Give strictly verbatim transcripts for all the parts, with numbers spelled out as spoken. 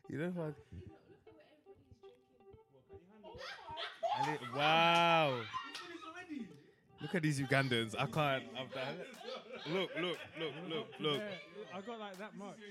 You know what? And it- Wow. Look at these Ugandans. I can't. I'm done. Look, look, look, look, look. I got like that much.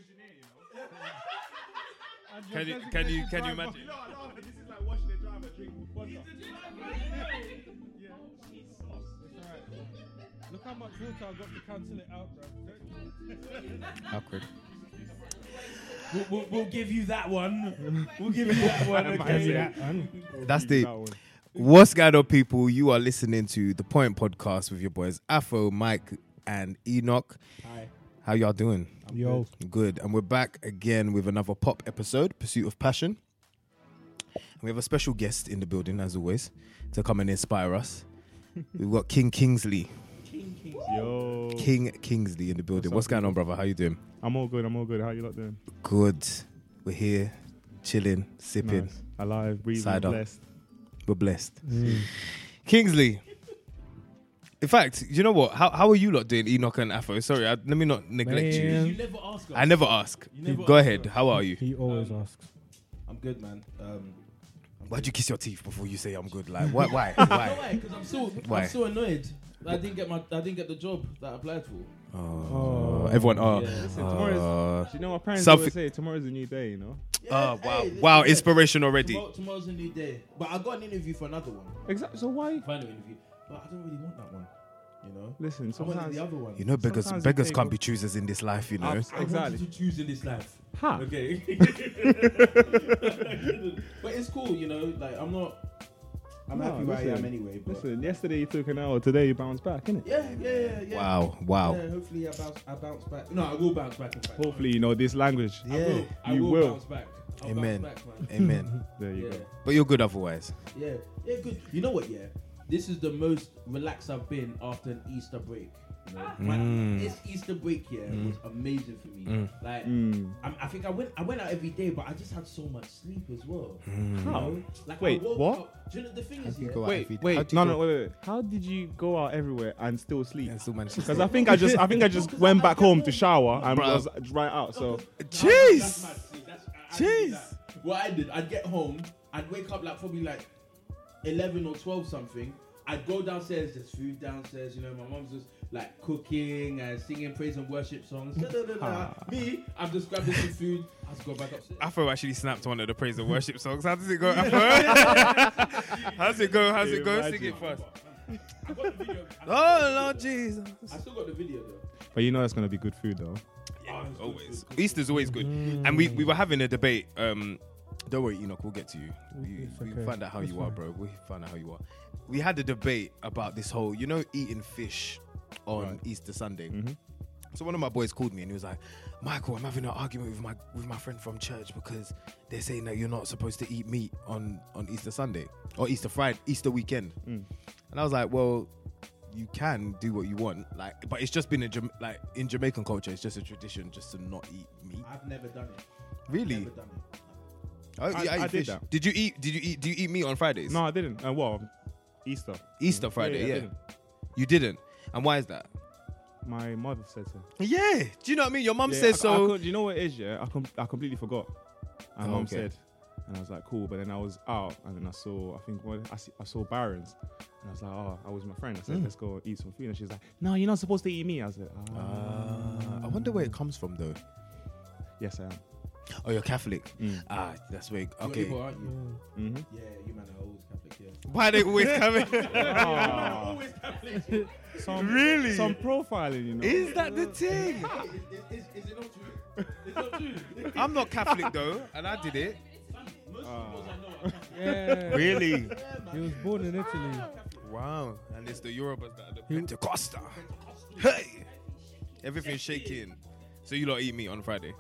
Can you, can you, can you imagine? No, no, this is like watching a driver drink vodka. Yeah. It's alright. Look how much water I got to cancel it out, bro. Awkward. We'll, we'll, we'll give you that one. We'll give you that one. Okay. That's the. What's going on, people? You are listening to the Point Podcast with your boys Afro, Mike, and Enoch. Hi. How y'all doing? I'm Yo. Good. And we're back again with another pop episode, Pursuit of Passion. And we have a special guest in the building, as always, to come and inspire us. We've got King Kingsley. King King. Yo. King Kingsley in the building. What's, What's going on, brother? How you doing? I'm all good. I'm all good. How you lot doing? Good. We're here, chilling, sipping. Nice. Alive, breathing, Cider. blessed. We're blessed. Mm. Kingsley. In fact, you know what? How how are you lot doing, Enoch and Afro? Sorry, I, let me not neglect Man. you. You never ask us. I never ask. You never Go ask ahead. us. How are you? He always Um, asks. I'm good, man. Um, Why'd you kiss your teeth before you say I'm good? Like, why? Why? You know Why? why? Because I'm so Why? I'm so annoyed that I didn't get my I didn't get the job that I applied for. Oh, Oh. everyone. Oh, Yeah. Listen, uh, tomorrow's, do you know what parents something- always say? Tomorrow's a new day, you know? Yeah, oh, wow, hey, wow! yeah. Inspiration already. Tomorrow, tomorrow's a new day, but I got an interview for another one. Exactly. So why? Final interview, but I don't really want that one. You know, Listen, I wanted sometimes. the other one. You know, beggars Sometimes you beggars take can't off- be choosers in this life. You know. Abs- I Exactly. wanted to choose in this life. Ha. Okay. But it's cool, you know. Like I'm not. I'm No, happy where I am listen, anyway. But Listen, yesterday you took an hour, today you bounce back, innit? yeah, yeah, yeah, yeah. Wow, wow. Yeah, hopefully I bounce, I bounce back. No, I will bounce back. In fact. Hopefully you know this language. I will. I You will, will. bounce back. I'll Amen. Bounce back, man. Amen. There you Yeah, go. But you're good otherwise. yeah, yeah. Good. You know what? Yeah, this is the most relaxed I've been after an Easter break. You know, Mm. Man, this Easter break yeah was amazing for me. Mm. Like, Mm. I, I think I went, I went out every day, but I just had so much sleep as well. Mm. You How? know? Like, Wait, I woke what? Up, do you know the thing How is, do you yeah, go out Wait, every- how wait, do you no, go- no, wait, wait. How did you go out everywhere and still sleep? And still managed to Because stay. I think I just, I think I just went back home to shower and Bruh. was right out. So That's Jeez. mad. See, that's, I, I didn't do Jeez. that. What I did, I'd get home, I'd wake up like probably like eleven or twelve something. I'd go downstairs, there's food downstairs, you know, my mom's just like cooking and singing praise and worship songs. Da, da, da, da. Ah. Me, I'm just grabbing some food, I just go back upstairs. Afro actually snapped one of the praise and worship songs. How does it go, Afro? How's it go? How's it go? Sing it first. I got the video. I, Oh Lord Jesus. I still got the video though. but you know it's gonna be good food though. Yeah, it's good, Always. good, good. Easter's always good. And we, we were having a debate. Um, don't worry, Enoch, we'll get to you. We, It's we okay. find out how It's you are, fine. bro. We find out how you are. We had a debate about this whole, you know, eating fish on Right. Easter Sunday. Mhm. So one of my boys called me and he was like, Michael, I'm having an argument with my with my friend from church because they're saying that you're not supposed to eat meat on, on Easter Sunday or Easter Friday, Easter weekend. Mm. And I was like, well, you can do what you want, like, but it's just been a Jam- like in Jamaican culture, it's just a tradition just to not eat meat. I've never done it. Really? Never done it. Oh, I- yeah, I eat did fish. that. Did you eat? Did you eat? Do you eat meat on Fridays? No, I didn't. Uh, well, Easter. Easter Friday. I Yeah, didn't. you didn't. And why is that? My mother said so. Yeah. Do you know what I mean? Your mum Yeah, says I, so. I could- you know what it is, yeah? I, com- I completely forgot. And Oh, mom okay. said, and I was like, cool. But then I was out, and then I saw, I think, what I, see, I saw Barron's, and I was like, oh, I was with my friend. I said, Mm. let's go eat some food. And she was like, no, you're not supposed to eat meat. I was like, ah, Ah, I wonder where it comes from, though. yes, I am. Oh, you're Catholic. Mm. Ah, that's where. You're Okay. Igbo, aren't you? Mm-hmm. Yeah, you man are always Catholic, yeah. Why they always coming? Ah, Always Catholic. some, Really? Some profiling, you know. Is that the thing? Is, is, is it not true? It's not true. I'm not Catholic though, and I did it. Most Ah. Igbos I know are Catholic. Yeah. Really? Yeah, man. He was born in Italy. Wow. And it's the Yorubas that are the He- Pentecosta. Hey, everything's shaking. So you lot eat meat on Friday?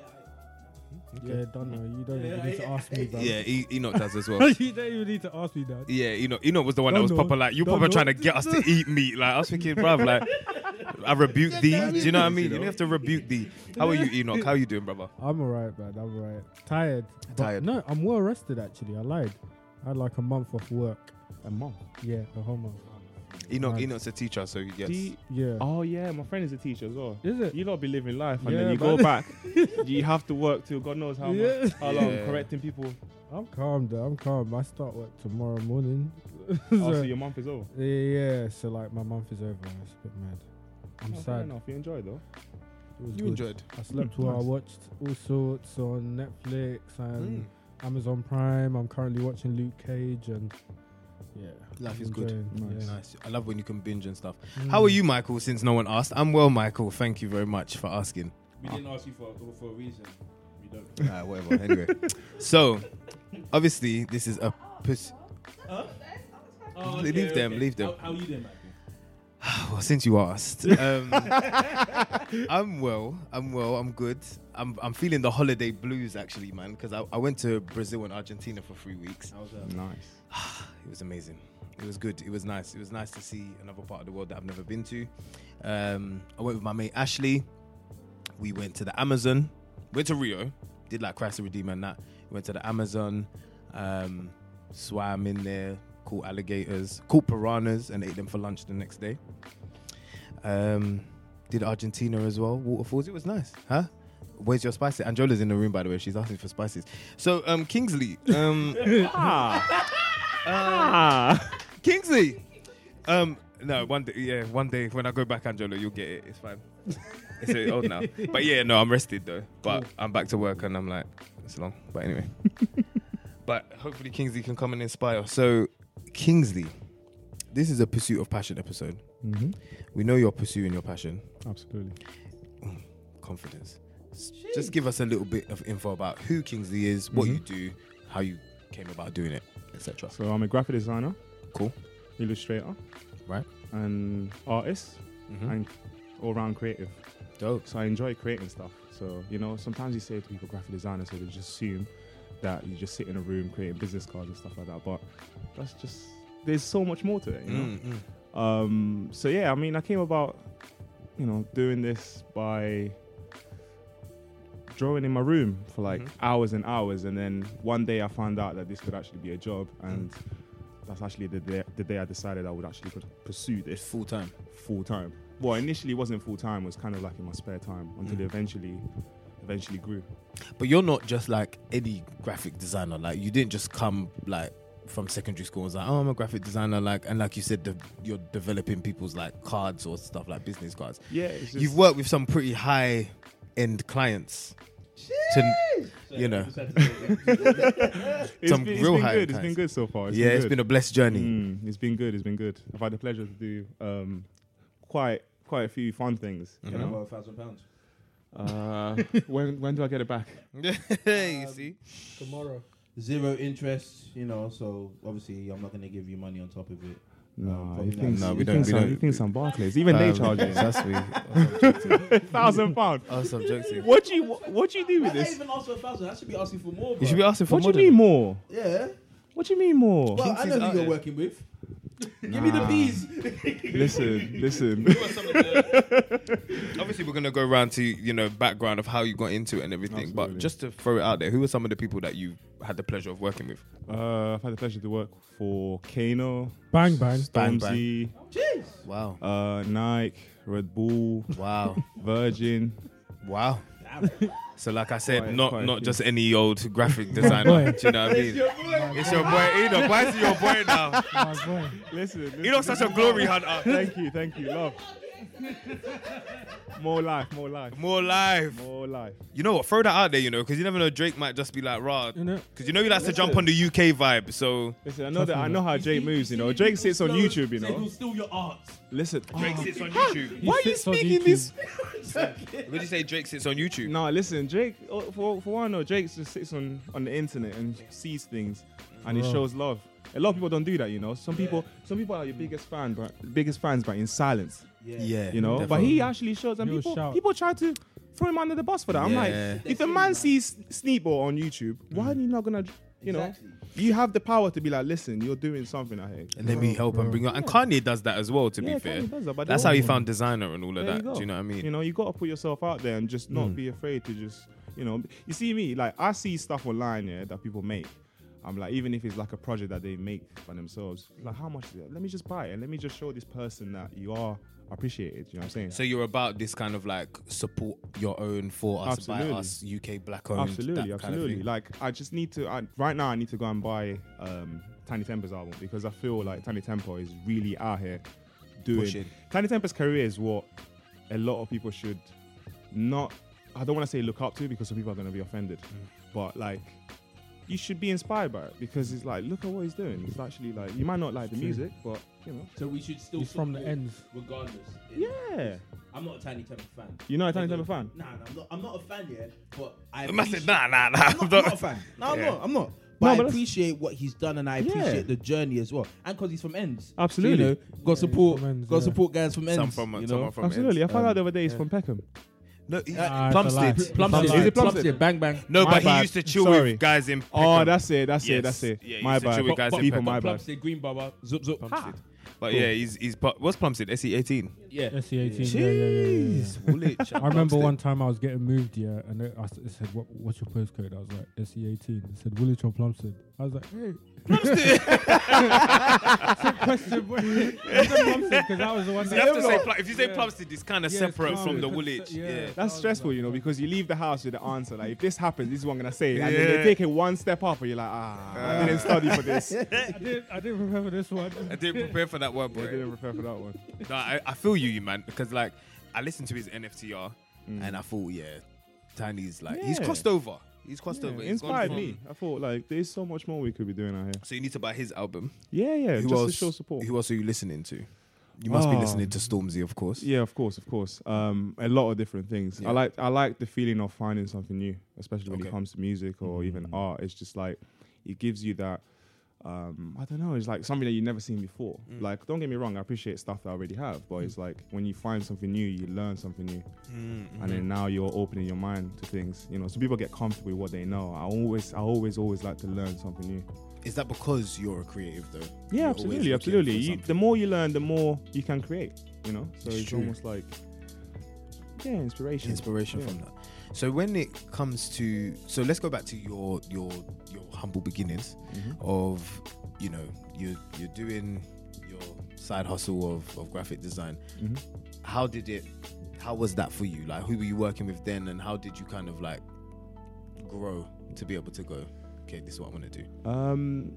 Yeah, don't know. You don't Yeah, even need to yeah, ask me, bro. Yeah, e- Enoch does as well. You don't even need to ask me that. Yeah, Enoch, Enoch was the one that Don't was know. proper like, you Don't proper know. trying to get us to eat meat. Like, I was thinking, bruv, like, I rebuke thee. Do you know what I mean? You don't have to rebuke thee. How are you, Enoch? How are you doing, brother? I'm alright, man. I'm alright. Tired. But Tired. No, I'm well rested actually. I lied. I had like a month off work. A month. Yeah, a whole month. Enoch, Mad. Enoch's a teacher, so he gets. Do you- Yeah. oh yeah, my friend is a teacher as well. Is it? You lot be living life, and Yeah, then you man. go back. You have to work till God knows how Yeah. much, how long, Yeah. correcting people. I'm calm though. I'm calm. I start work tomorrow morning. Oh, So- so your month is over. yeah, yeah. So like my month is over. It's a bit mad. I'm Oh, fair sad. enough. You enjoyed though. It was You good. enjoyed. I slept well. I Nice. watched all sorts on Netflix and Mm. Amazon Prime. I'm currently watching Luke Cage and yeah, Life I'm is good. enjoying- Nice. yeah. Nice. I love when you can binge and stuff. Mm. How are you, Michael? Since no one asked, I'm well, Michael. Thank you very much for asking. We didn't ask you for for a reason. We don't. Ah, whatever. Anyway, so obviously this is a. Pers- Huh? Oh, Leave them, leave them. How, how you doing, Michael? well, since you asked, um, I'm well. I'm well. I'm good. I'm I'm feeling the holiday blues actually, man, because I, I went to Brazil and Argentina for three weeks. How's that? Nice. It was amazing. It was good. It was nice. It was nice to see another part of the world that I've never been to. Um, I went with my mate Ashley. We went to the Amazon. Went to Rio. Did like Christ the Redeemer and that. We went to the Amazon. Um, swam in there. Caught alligators. Caught piranhas and ate them for lunch the next day. Um, did Argentina as well. Waterfalls. It was nice. Huh? Where's your spices? Angela's in the room, by the way. She's asking for spices. So, um, Kingsley. Um, ah. ah. Kingsley. Um, no, one day, yeah, one day when I go back, Angela, you'll get it. It's fine. It's uh, old now. But yeah, no, I'm rested though. But I'm back to work and I'm like, it's long. But anyway. But hopefully Kingsley can come and inspire. So, Kingsley, this is a Pursuit of Passion episode. Mm-hmm. We know you're pursuing your passion. Absolutely. Confidence. S- Just give us a little bit of info about who Kingsley is, what Mhm. you do, how you came about doing it, et cetera. So I'm a graphic designer, Cool. illustrator, Right. and artist, Mm-hmm. and all-round creative. Dope. So I enjoy creating stuff. So, you know, sometimes you say to people graphic designer, so they just assume that you just sit in a room creating business cards and stuff like that. But that's just, there's so much more to it, you know? Mm, mm. Um, so yeah, I mean, I came about, you know, doing this by drawing in my room for like Mhm. hours and hours. And then one day I found out that this could actually be a job. And that's actually the day, the day I decided I would actually put- pursue this Full time. full time. Well, initially it wasn't full time, it was kind of like in my spare time until Mm. it eventually eventually grew. But you're not just like any graphic designer. Like you didn't just come like from secondary school and was like, oh, I'm a graphic designer. Like, and like you said, de- you're developing people's like cards or stuff like business cards. Yeah, it's just, You've worked with some pretty high end clients. To, you know, it's some been, it's real been high good. It's kinds. been good so far. It's yeah, been it's good. been a blessed journey. Mm, it's been good. It's been good. I've had the pleasure to do um, quite quite a few fun things. You Mhm. know, Well, a thousand pounds. uh, when when do I get it back? you see, Tomorrow. Zero interest, you know. So obviously, I'm not gonna give you money on top of it. No, probably he not. thinks, No, we he don't- Thinks we I'm, don't- he thinks I'm Barclays. Even they Um, charge me That's sweet. thousand pound. Oh, subjective. What do you what do you do Why with not this? even ask for a thousand? I should be asking for more. Bro. You should be asking for What do more you mean than- more? Yeah. What do you mean more? Well, I Kingsley's know who out you're there. working with. Give me the Nah. bees. Listen, listen. Who are some of the- Obviously, we're gonna go around to you know background of how you got into it and everything. But Absolutely. just to throw it out there, who are some of the people that you had the pleasure of working with? Uh, I've had the pleasure to work for Kano, Bang bang. Bang, Stormzy, Jeez. Wow, uh, Nike, Red Bull, wow, Virgin. wow. So, like I said, Quite- not quite a not few. just any old graphic designer. Do you know what I mean? It's your boy Enoch. Why is he your boy now? My boy. Listen, listen Enoch's such a glory hunter. Thank you, thank you, love. More life, more life, More live. more life. You know what? Throw that out there, you know, because you never know. Drake might just be like, "Rah," You know? because you know he likes to jump on the U K vibe. So Listen, I know that I know how Drake moves. You know, Drake sits on YouTube. You know, Steal your art. listen. Drake sits on YouTube. Why are you sits on speaking YouTube. this? What did you say? Drake sits on YouTube. No, listen, Drake. oh, For for one, no, Drake just sits on on the internet and sees things, and he Bro. shows love. A lot of people don't do that, you know. Some people, some people are your biggest fan, but biggest fans, but in silence, Yeah, you know. But definitely. he actually shows, and He'll people shout. people try to throw him under the bus for that. I'm Yeah. like, if the man sees Sneakball on YouTube, why are you not gonna, you know? You have the power to be like, listen, you're doing something out here. And let me help and bring up. And Kanye does that as well. To Yeah, be fair, Kanye does that, but that's they how he won't. found designer and all of There that. you go. Do you know what I mean? You know, you got to put yourself out there and just not Mm. be afraid to just, you know, you see me, like I see stuff online, yeah, that people make, I'm like, even if it's like a project that they make for themselves, like how much is it? Let me just buy it and let me just show this person that you are appreciated. You know what I'm saying? So you're about this kind of like support your own for us, Absolutely. by us, U K black owned. Absolutely, that kind of absolutely. thing. Like I just need to I, right now. I need to go and buy um, Tiny Temper's album because I feel like Tiny Temper is really out here doing. Pushing. Tiny Temper's career is what a lot of people should not. I don't want to say look up to because some people are going to be offended, Mm. but like you should be inspired by it because it's like look at what he's doing. It's actually like you might not like the True. music, but you know. So we should still He's from the support ends. regardless. Yeah. I'm not a Tiny Temper fan. You're not a Tiny Temper fan? Nah, nah, I'm not. I'm not a fan yet, but I. I must say, appreciate- nah, nah, nah. I'm not, I'm not a fan. No, I'm Yeah. not. I'm not. No, But I but that's- appreciate what he's done, and I Yeah. appreciate the journey as well. And because he's from Ends, Absolutely. So, you know, got support, from Ends, got yeah. support guys from Ends. Some from, you some know, are from Absolutely. I Ends. found Um, out the other day he's yeah. from Peckham. No, he, Ah, it's a lie. Plumstead. Plumstead, Is it Plumstead? Plumstead, bang bang. No, My but bad. he used to chill Sorry. with guys in Oh, Peckham. that's it. That's Yes. it. That's it. Yeah, he my used to bad. chill with guys in People, Peckham. my bad. Plumstead, Green Baba, zup zup. Plumstead. But Cool. yeah, he's he's pu- what's Plumstead? S E eighteen. Yeah. S C eighteen. Yeah, yeah, yeah, yeah, yeah. Jeez, Woolwich and I remember Plumstead. one time I was getting moved, yeah, and it, I s- it said, what, "What's your postcode?" I was like, "S E eighteen." It said, "Woolwich or Plumstead." I was like, "Hey, question, boy." I said Plumstead because I was the one. You that- have to say Pl- if you say Yeah. Plumstead, it's kind of Yeah, separate it's from the calm. Woolwich. Yeah. Yeah. I That's was stressful, like, you know, because you leave the house with the answer. Like, if this happens, this is what I'm gonna say, and then Yeah. they take it one step up, and you're like, ah, I didn't study for this. I didn't. I didn't remember this one. I didn't prepare for that one, I boy. didn't prepare for that one. No, I, I feel you, you man, because like I listened to his N F T R Mm. and I thought, yeah, Tiny's like he's Yeah. crossed over. He's crossed Yeah, over. it He's gone inspired from- me. I thought like there's so much more we could be doing out here. So you need to buy his album. Yeah, yeah, who just else? to show support. Who else are you listening to? You must be Oh. listening to Stormzy, of course. Yeah, of course, of course. Um, a lot of different things. Yeah. I like I like the feeling of finding something new, especially when Okay. it comes to music or even Mm. art. It's just like it gives you that. Um, I don't know. It's like something that you've never seen before. Mm. Like, don't get me wrong. I appreciate stuff that I already have, but it's like when you find something new, you learn something new, Mm-hmm. and then now you're opening your mind to things. You know, some people get comfortable with what they know. I always, I always, always like to learn something new. Is that because you're a creative though? Yeah, You're always absolutely, looking absolutely. for You, something. the more you learn, the more you can create. You know, so It's it's, true. almost like yeah, inspiration. inspiration Yeah. from that. So when it comes to, so let's go back to your your your humble beginnings Mhm. of, you know, you you're doing your side hustle of, of graphic design. Mhm. How did it? How was that for you? Like, who were you working with then, and how did you kind of like grow to be able to go, okay, this is what I want to do. Um,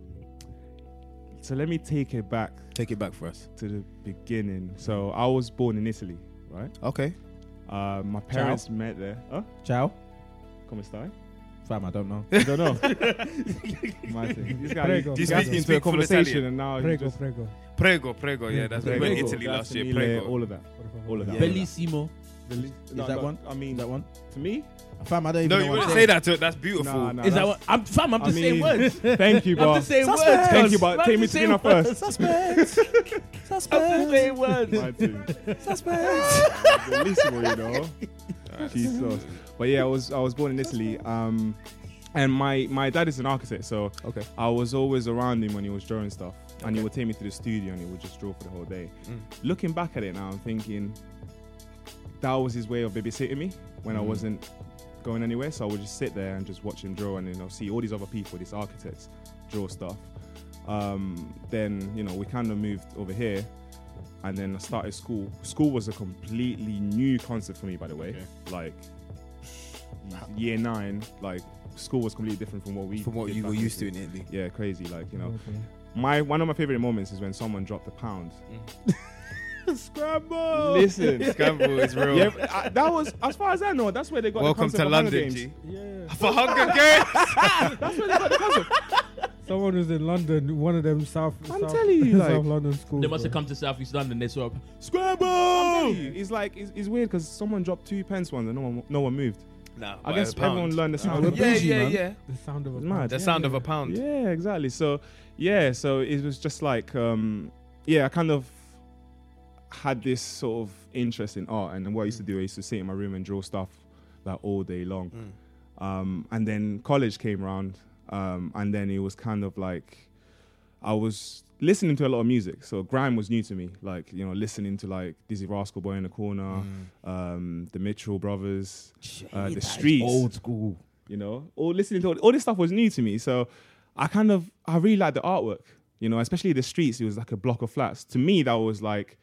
so let me take it back Take it back for us. to the beginning. So I was born in Italy, right? Okay. Uh, my parents met there. Huh? Ciao. Come stai? Fam, I don't know. I don't know. My thing. This guy, Prego. this Do you guy speak- into a speak full conversation Italian? and now he Prego, just prego. Prego, prego. Yeah, that's we were in Prego, Italy last grazie year. mille, Prego. all of that. All of that. Yeah. Bellissimo. Is Is that one? I mean, Is that one? to me, Fam, I don't even No, know you what wouldn't to say that to it. That's beautiful. Nah, nah, Is that that's- what? I'm fam. I'm I just saying mean, words. Thank you, I'm but just saying words. thank you, but I'm take me just to saying dinner words. first. Suspense. I'm just saying words. My thing. Suspense. Bellissimo, you know. Jesus. But yeah, I was I was born in Italy. Um, and my my dad is an architect, so Okay. I was always around him when he was drawing stuff, and he Okay. would take me to the studio and he would just draw for the whole day. Mm. Looking back at it now, I'm thinking that was his way of babysitting me when I Mm. wasn't going anywhere. So I would just sit there and just watch him draw, and then I'll see all these other people, these architects, draw stuff. Um, then you know we kind of moved over here, and then I started school. School was a completely new concept for me, by the way. Okay. Like year nine, like school was completely different from what we From what did you back were in used to Italy. in Italy. Yeah, crazy. Like you know, Okay. my one of my favorite moments is when someone dropped a pound. Scramble. Listen, Scramble is real. yeah, but, uh, that was as far as I know. That's where they got Welcome the to concept of Hunger London, Games. G. Yeah. For Hunger Games. That's where they got the concept. Someone was in London, one of them South. I'm South, telling you, South like- London schools. They must have bro. come to Southeast London. They saw I'm scramble. telling you, it's like it's, it's weird because someone dropped two pence once and no one no one moved. Nah, I by guess a pound. everyone learned the sound. we're of Yeah, it. bougie, yeah, man. yeah. The sound of a Mad. pound. The Yeah, sound yeah. of a pound. Yeah, exactly. So yeah, so it was just like um, yeah, I kind of had this sort of interest in art, and what I used to do, I used to sit in my room and draw stuff like all day long. Mm. Um, and then college came around, um, and then it was kind of like I was listening to a lot of music. So grime was new to me, like you know, listening to like Dizzy Rascal, Boy in the Corner, Mm. um, the Mitchell Brothers, uh, the That is Streets. Old school. You know, all listening to all, all this stuff was new to me. So I kind of, I really like the artwork, you know, especially the streets. It was like a block of flats. To me, that was like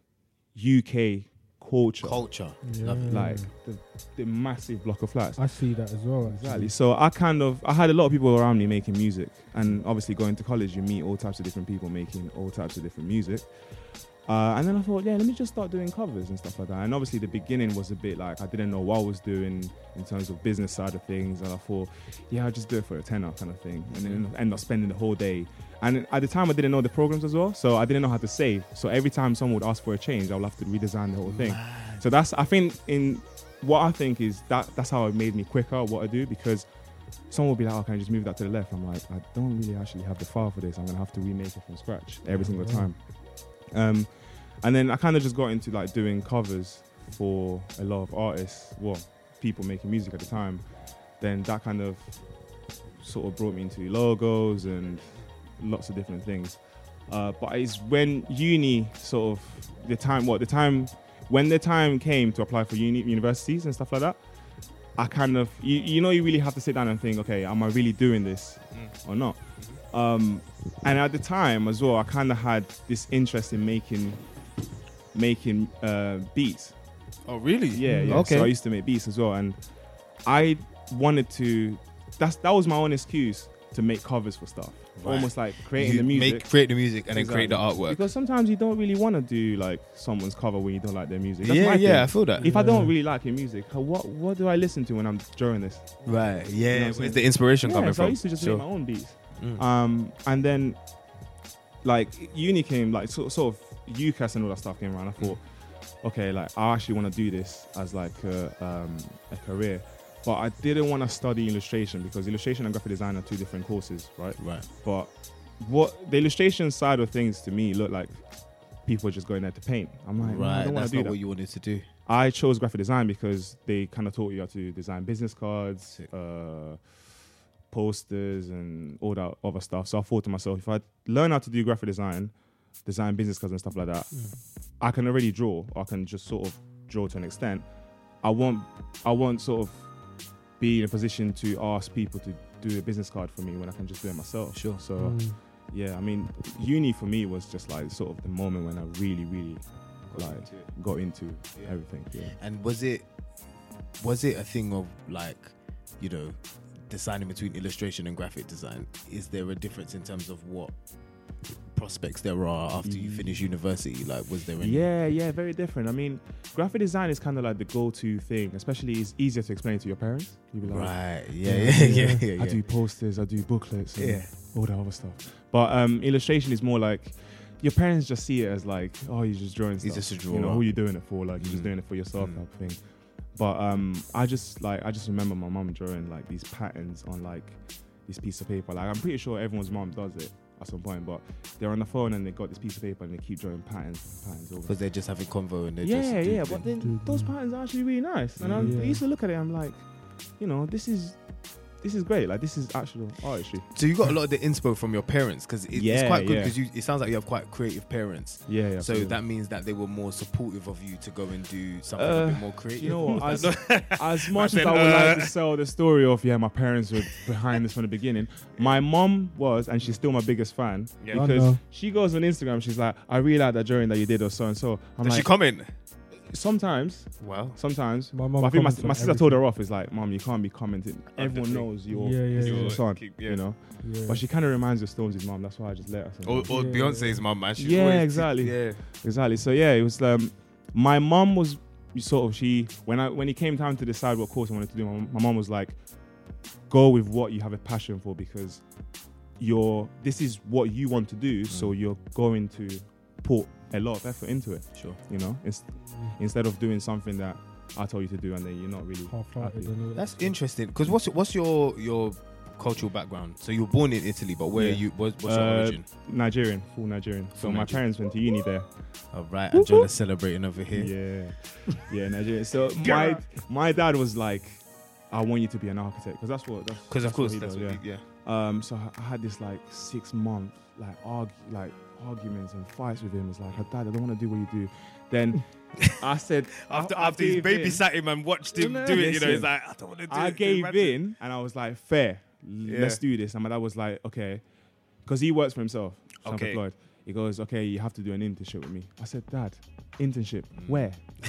U K culture. Culture. Yeah. Love it. Like the, the massive block of flats. I see that as well. Actually. Exactly. So I kind of, I had a lot of people around me making music. And obviously going to college, you meet all types of different people making all types of different music. Uh, and then I thought, yeah, let me just start doing covers and stuff like that. And obviously the beginning was a bit like, I didn't know what I was doing in terms of business side of things. And I thought, yeah, I'll just do it for a tenner kind of thing. And then end up spending the whole day. And at the time I didn't know the programs as well. So I didn't know how to save. So every time someone would ask for a change, I would have to redesign the whole thing. Man. So that's, I think in what I think is that that's how it made me quicker at what I do, because someone will be like, oh, can I just move that to the left? I'm like, I don't really actually have the file for this. I'm going to have to remake it from scratch every single time. Um, and then I kind of just got into like doing covers for a lot of artists, well, people making music at the time. Then that kind of sort of brought me into logos and lots of different things. Uh, but it's when uni sort of, the time, what, the time, when the time came to apply for uni, universities and stuff like that, I kind of, you, you know, you really have to sit down and think, okay, am I really doing this mm. or not? Um, and at the time as well, I kind of had this interest in making making uh, beats. Oh, really? Yeah, yeah. Okay. So I used to make beats as well, and I wanted to. That's that was my own excuse to make covers for stuff. Right. Almost like creating You the music. Make, create the music and then create the Exactly. artwork. Because sometimes you don't really want to do like someone's cover when you don't like their music. That's yeah, my yeah, thing. I feel that. If I Yeah. don't really like your music, how- what what do I listen to when I'm drawing this? Right, yeah. You know what I'm Where's saying? the inspiration Yeah, coming so from? I used to just Sure. make my own beats. Mm. Um, and then like uni came, like sort, sort of UCAS and all that stuff came around. I thought, okay, like I actually want to do this as like a, um, a career. But I didn't want to study illustration because illustration and graphic design are two different courses, right? Right. But what the illustration side of things to me looked like people just going there to paint. I'm like, no, I Right, don't want that's to do not that. what you wanted to do. I chose graphic design because they kind of taught you how to design business cards, Sick. uh, posters, and all that other stuff. So I thought to myself, if I learn how to do graphic design, design business cards and stuff like that, I can already draw. Or I can just sort of draw to an extent. I won't, I won't sort of be in a position to ask people to do a business card for me when I can just do it myself. Sure. So Mm. yeah, I mean, uni for me was just like sort of the moment when I really, really Got like into it. got into Yeah. everything. Yeah. And was it was it a thing of like, you know, deciding between illustration and graphic design? Is there a difference in terms of what prospects there are after you finish university? Like, was there any? Yeah, yeah, very different. I mean, graphic design is kind of like the go-to thing, especially it's easier to explain to your parents. You'd be like, Right. Yeah. Yeah. Yeah. yeah, yeah. I do posters, I do booklets, and Yeah. all that other stuff. But um, illustration is more like your parents just see it as like, oh, you're just drawing stuff. He's just a You know, drawer. who are you doing it for? Like, you're just Mm. doing it for yourself, Mm. type of thing. But um, I just like, I just remember my mum drawing like these patterns on like this piece of paper. Like, I'm pretty sure everyone's mum does it at some point, but they're on the phone and they got this piece of paper and they keep drawing patterns, patterns over. Because they're just having convo and they're Yeah, just yeah, doing but things. then Dude, those yeah. patterns are actually really nice. And I, Yeah. I used to look at it, I'm like, you know, this is this is great. Like, this is actual artistry. So you got a lot of the inspo from your parents because it, it's Yeah, quite good yeah. because you it sounds like you have quite creative parents. Yeah, yeah. So absolutely. that means that they were more supportive of you to go and do something Uh, a bit more creative. You know what? As, That's as much said, as I would like uh, to sell the story of, yeah, my parents were behind this from the beginning, my mom was, and she's still my biggest fan, Yeah. I because know. she goes on Instagram, she's like, I really like that drawing that you did or so and so. I'm Does like, she comment? sometimes, Wow. sometimes. My But mum I think my, comments on my sister told everything. her off, is like, Mom, you can't be commenting. Everyone thing. knows you're, Yeah, yeah, your yeah. son, Keep- yeah. you know. Yeah. But she kind of reminds me of Stormzy's mom. That's why I just let her. Or, sometimes. or Yeah. Beyonce's mum, man. She's Yeah, always- exactly. Yeah. Exactly. So yeah, it was. Um, my mom was sort of she when I when it came time to decide what course I wanted to do. My, my mom was like, "Go with what you have a passion for because you're this is what you want to do. So you're going to put a lot of effort into it. Sure. You know, Ins- instead of doing something that I told you to do and then you're not really Half-hearted happy. and all that That's stuff. interesting. Because what's what's your your cultural background? So you were born in Italy, but where Yeah. are you? What's, what's your Uh, origin? Nigerian, full Nigerian. So Full my Nigerian. parents went to uni there. All right, and Jonah's celebrating over here. Yeah, yeah, Nigerian. So my my dad was like, "I want you to be an architect," because that's what. Because of course, that's does, what. yeah. you- Yeah. Um, so I I had this like six month like argue like arguments and fights with him. It's like, "Dad, I don't want to do what you do." Then I said, After I- I after he's gave in. babysat him and watched him No, no, do it, you know, listen. he's like, I don't want to do I it. gave Imagine. in, and I was like, "Fair." Yeah. let's do this. And my dad was like, okay, because he works for himself, Okay. self-employed. He goes, okay, you have to do an internship with me. I said, Dad, internship, Mm. where?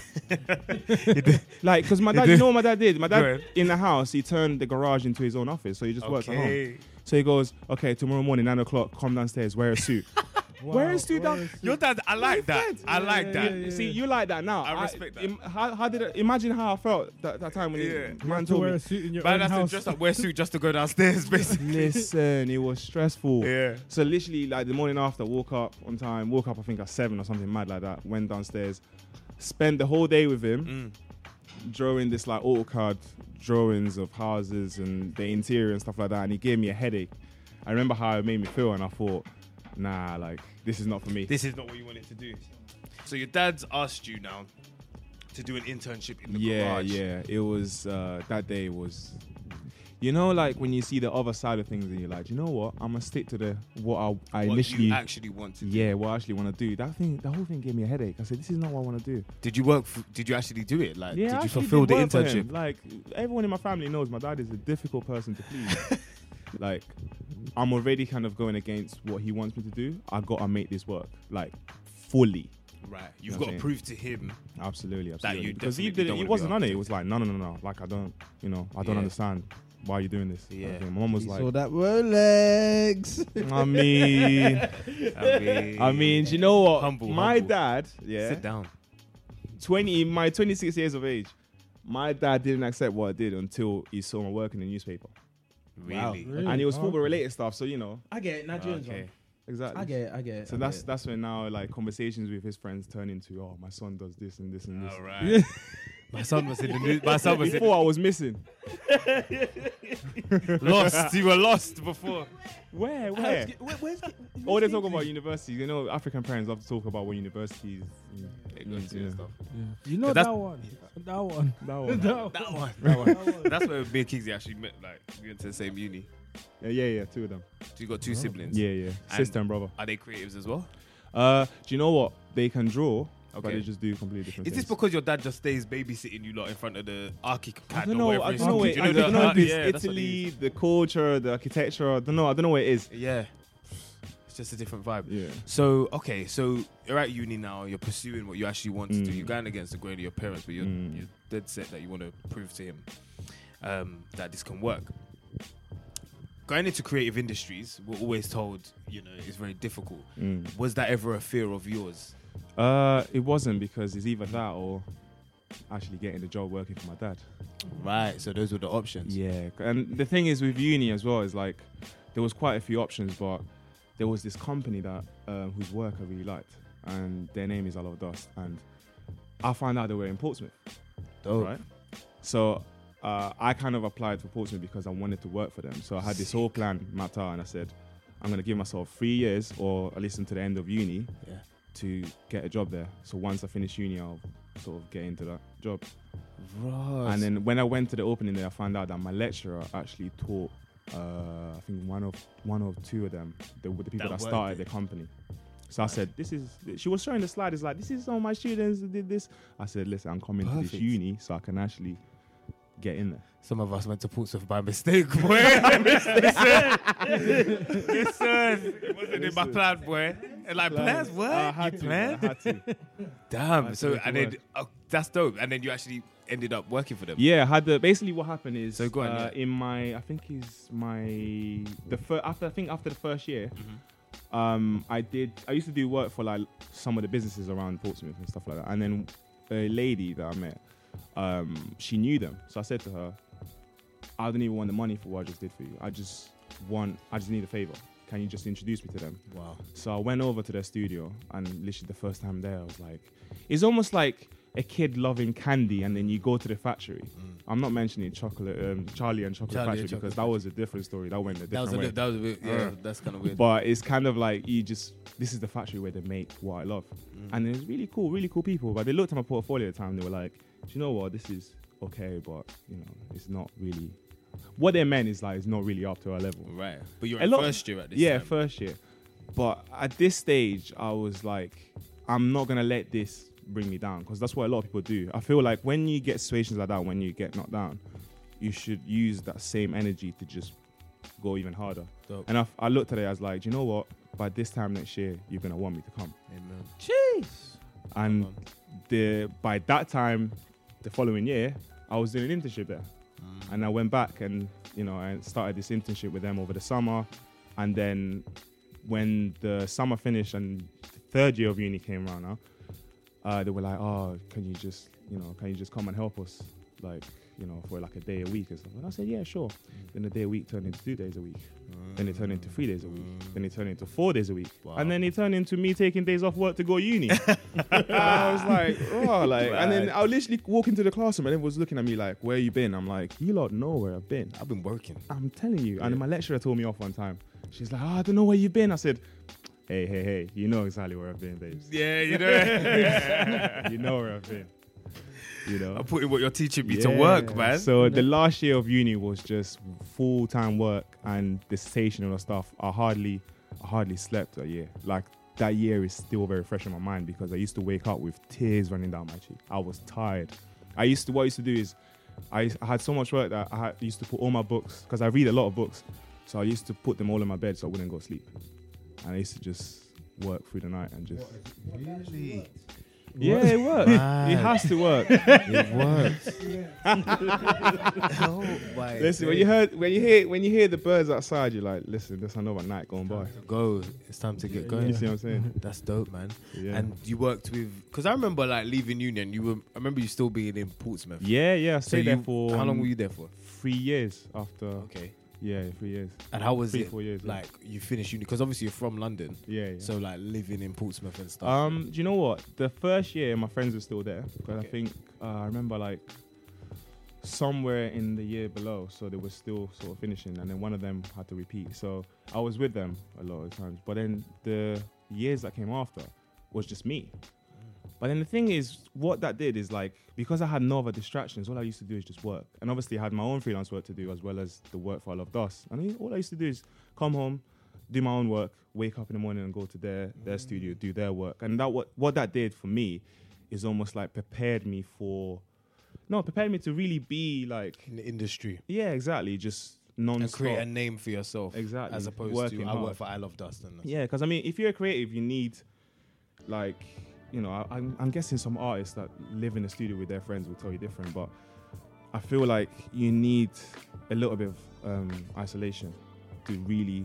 Like, because my dad, you know what my dad did? My Go dad, ahead. in the house, he turned the garage into his own office. So he just works at home. Okay. So he goes, okay, tomorrow morning, nine o'clock, come downstairs, wear a suit. Wear a suit down. Your dad, I like that. I like that. yeah, yeah. See, you like that now. I respect that. im- how, how did it, imagine how I felt that, that time when Yeah. he, man To told wear me. a suit in your Man own has to house. dress up, wear a suit just to go downstairs, basically. Listen, it was stressful. Yeah. So literally, like the morning after, woke up on time, woke up I think at seven or something mad like that. Went downstairs, spent the whole day with him, Mm. drawing this like AutoCAD drawings of houses and the interior and stuff like that. And he gave me a headache. I remember how it made me feel, and I thought, nah, like this is not for me. This is not what you wanted to do. So your dad's asked you now to do an internship in the yeah, garage. yeah. It was uh, that day was. You know, like when you see the other side of things and you're like, you know what? I'm gonna stick to the what I, I What initially, you actually want to do. yeah, what I actually want to do. That thing, the whole thing gave me a headache. I said, this is not what I want to do. Did you work? F- did you actually do it? Like, Yeah, I did you actually fulfill did the work for him. internship? Like everyone in my family knows, my dad is a difficult person to please. Like I'm already kind of going against what he wants me to do. I gotta make this work, like fully. Right. You've know got what to I'm prove to him. Absolutely, absolutely. you because he definitely didn't. don't He wanna wasn't be on it. He after. was like, no, no, no, no. Like I don't, you know, I don't Yeah. understand why you're doing this. Yeah. My mom was He like, saw that Rolex. I mean, I mean, I mean, do you know what? Humble, my humble. dad, yeah, Sit down. twenty, my twenty-six years of age, my dad didn't accept what I did until he saw my work in the newspaper, Really? Really? and it was Oh, football okay. related stuff. So you know, I get it, Nigerians. Okay. man. exactly. I get it. I get it. So I that's get it. that's when now like conversations with his friends turn into, oh, my son does this and this and this. All right. My son was in the news. My son was in Before I was missing. lost. You were lost before. Where? How's Where? Gi- where- where's Gi- Oh, where's they Gi- talk about universities. You know, African parents love to talk about what universities They go means. to Yeah. and stuff. Yeah. You know That's- that one. That one. That one. That one. That one. That one. That's where me and Kingsley actually met. Like, we went to the same uni. Yeah, yeah, yeah, two of them. So you got two siblings. Yeah, yeah. And- Sister and brother. Are they creatives as well? Uh, do you know what? They can draw, but Okay. they just do completely different Is this things. because your dad just stays babysitting you lot in front of the ArchiCAD I or don't know. whatever I it's don't know. called? What, Do you I the don't know if art- it's yeah, that's what they Italy, use. the culture, the architecture. I don't know. I don't know what it is. Yeah. It's just a different vibe. Yeah. So, okay, so you're at uni now, you're pursuing what you actually want to do. Mm. You're going against the grain of your parents, but you're, Mm. you're dead set that you want to prove to him um, that this can work. Going into creative industries, we're always told, you know, it's very difficult. Mm. Was that ever a fear of yours? Uh, it wasn't because it's either that or actually getting the job working for my dad. Right, so those were the options. Yeah, and the thing is with uni as well is like there was quite a few options, but there was this company that um, whose work I really liked, and their name is I Love Dust, and I found out they were in Portsmouth, Dope. right? So uh, I kind of applied for Portsmouth because I wanted to work for them. So I had this whole plan mapped out, and I said I'm going to give myself three years, or at least until the end of uni, Yeah. to get a job there. So once I finish uni, I'll sort of get into that job. Right. And then when I went to the opening there, I found out that my lecturer actually taught, uh, I think one of one or two of them, the, the people That that, worked started there. the company. So I said, "This is." She was showing the slide. It's like, "This is all my students who did this." I said, "Listen, I'm coming to Perfect. this uni, so I can actually get in there." Some of us went to Portsmouth by mistake, boy. listen, listen, it wasn't in my Listen. plan, boy. And like plans, what? I you had to. planned? I had to. Damn. had So to make it and then work. oh, that's dope. And then you actually ended up working for them. Yeah, I had the basically what happened is So go on, uh, yeah. in my I think is my the fir- after I think after the first year, Mm-hmm. um, I did I used to do work for like some of the businesses around Portsmouth and stuff like that. And then a lady that I met, um, she knew them, so I said to her, "I don't even want the money for what I just did for you. I just want I just need a favor. Can you just introduce me to them?" Wow. So I went over to their studio, and literally the first time there, I was like, it's almost like a kid loving candy, and then you go to the factory. I'm not mentioning chocolate, um, Charlie and Chocolate Mm. Charlie and Factory, Chocolate because that was a different story. That went a That was different a way. bit, that was a bit, yeah, Uh. that's kind of weird. But it's kind of like you just this is the factory where they make what I love, Mm. and it was really cool, really cool people. But they looked at my portfolio at the time, they were like, "Do you know what? This is okay, but you know, it's not really." What they meant is like it's not really up to our level. Right. But you're A in lot- first year at this Yeah, time. first year. But at this stage, I was like, I'm not gonna let this bring me down, because that's what a lot of people do. I feel like when you get situations like that, when you get knocked down, you should use that same energy to just go even harder. Dope. And I, I looked at it as like, do you know what? By this time next year, you're gonna want me to come. Amen. Jeez. And Come on. the by that time, the following year, I was doing an internship there, Mm. and I went back and you know I started this internship with them over the summer, and then when the summer finished and the third year of uni came around now, uh, they were like, oh, can you just you know can you just come and help us, like you know for like a day a week or something? And I said, yeah, sure. Then the day a week turned into two days a week. Then it turned into three days a week. Then it turned into four days a week. Wow. And then it turned into me taking days off work to go uni. And I was like, oh, like, and then I would literally walk into the classroom and everyone was looking at me like, where you been? I'm like, you lot know where I've been. I've been working. I'm telling you. And then my lecturer told me off one time. She's like, oh, I don't know where you've been. I said, hey, hey, hey, you know exactly where I've been, babes. Yeah, you know. You know where I've been. You know? I'm putting what you're teaching me to Yeah. work, man. So the last year of uni was just full time work and dissertation and all that stuff. I hardly, I hardly slept that year. Like that year is still very fresh in my mind because I used to wake up with tears running down my cheek. I was tired. I used to what I used to do is, I, used- I had so much work that I had, used to put all my books because I read a lot of books. So I used to put them all in my bed so I wouldn't go to sleep. And I used to just work through the night and just. Really? Yeah, it works. Man. It has to work. It works. Oh my Listen, when days. you heard, when you hear, when you hear the birds outside, you're like, listen, there's another night going by. Go. It's time to get going. You see what I'm saying? That's dope, man. Yeah. And you worked with, because I remember like leaving Union. You were, I remember you still being in Portsmouth. yeah, yeah. I So stayed you, there for how long um, were you there for? Three years after. Okay. Yeah, three years. And how was Three, it? four years, yeah. Like you finished uni, because obviously you're from London. Yeah, yeah. So like living in Portsmouth and stuff. um, do you know what? The first year, my friends were still there because Okay. I think uh, I remember like somewhere in the year below, so they were still sort of finishing, and then one of them had to repeat. So I was with them a lot of times, but then the years that came after was just me. But then the thing is, what that did is like, because I had no other distractions, all I used to do is just work. And obviously I had my own freelance work to do as well as the work for I Love Dust. And I- all I used to do is come home, do my own work, wake up in the morning and go to their, their studio, do their work. And that what, what that did for me is almost like prepared me for, no, prepared me to really be like, in the industry. yeah, exactly, just non-stop. And create a name for yourself. Exactly. As opposed Working to I hard. work for I Love Dust. And that's Yeah, because I mean, if you're a creative, you need, like, you know, I, I'm, I'm guessing some artists that live in the studio with their friends will tell you different, but I feel like you need a little bit of um, isolation to really,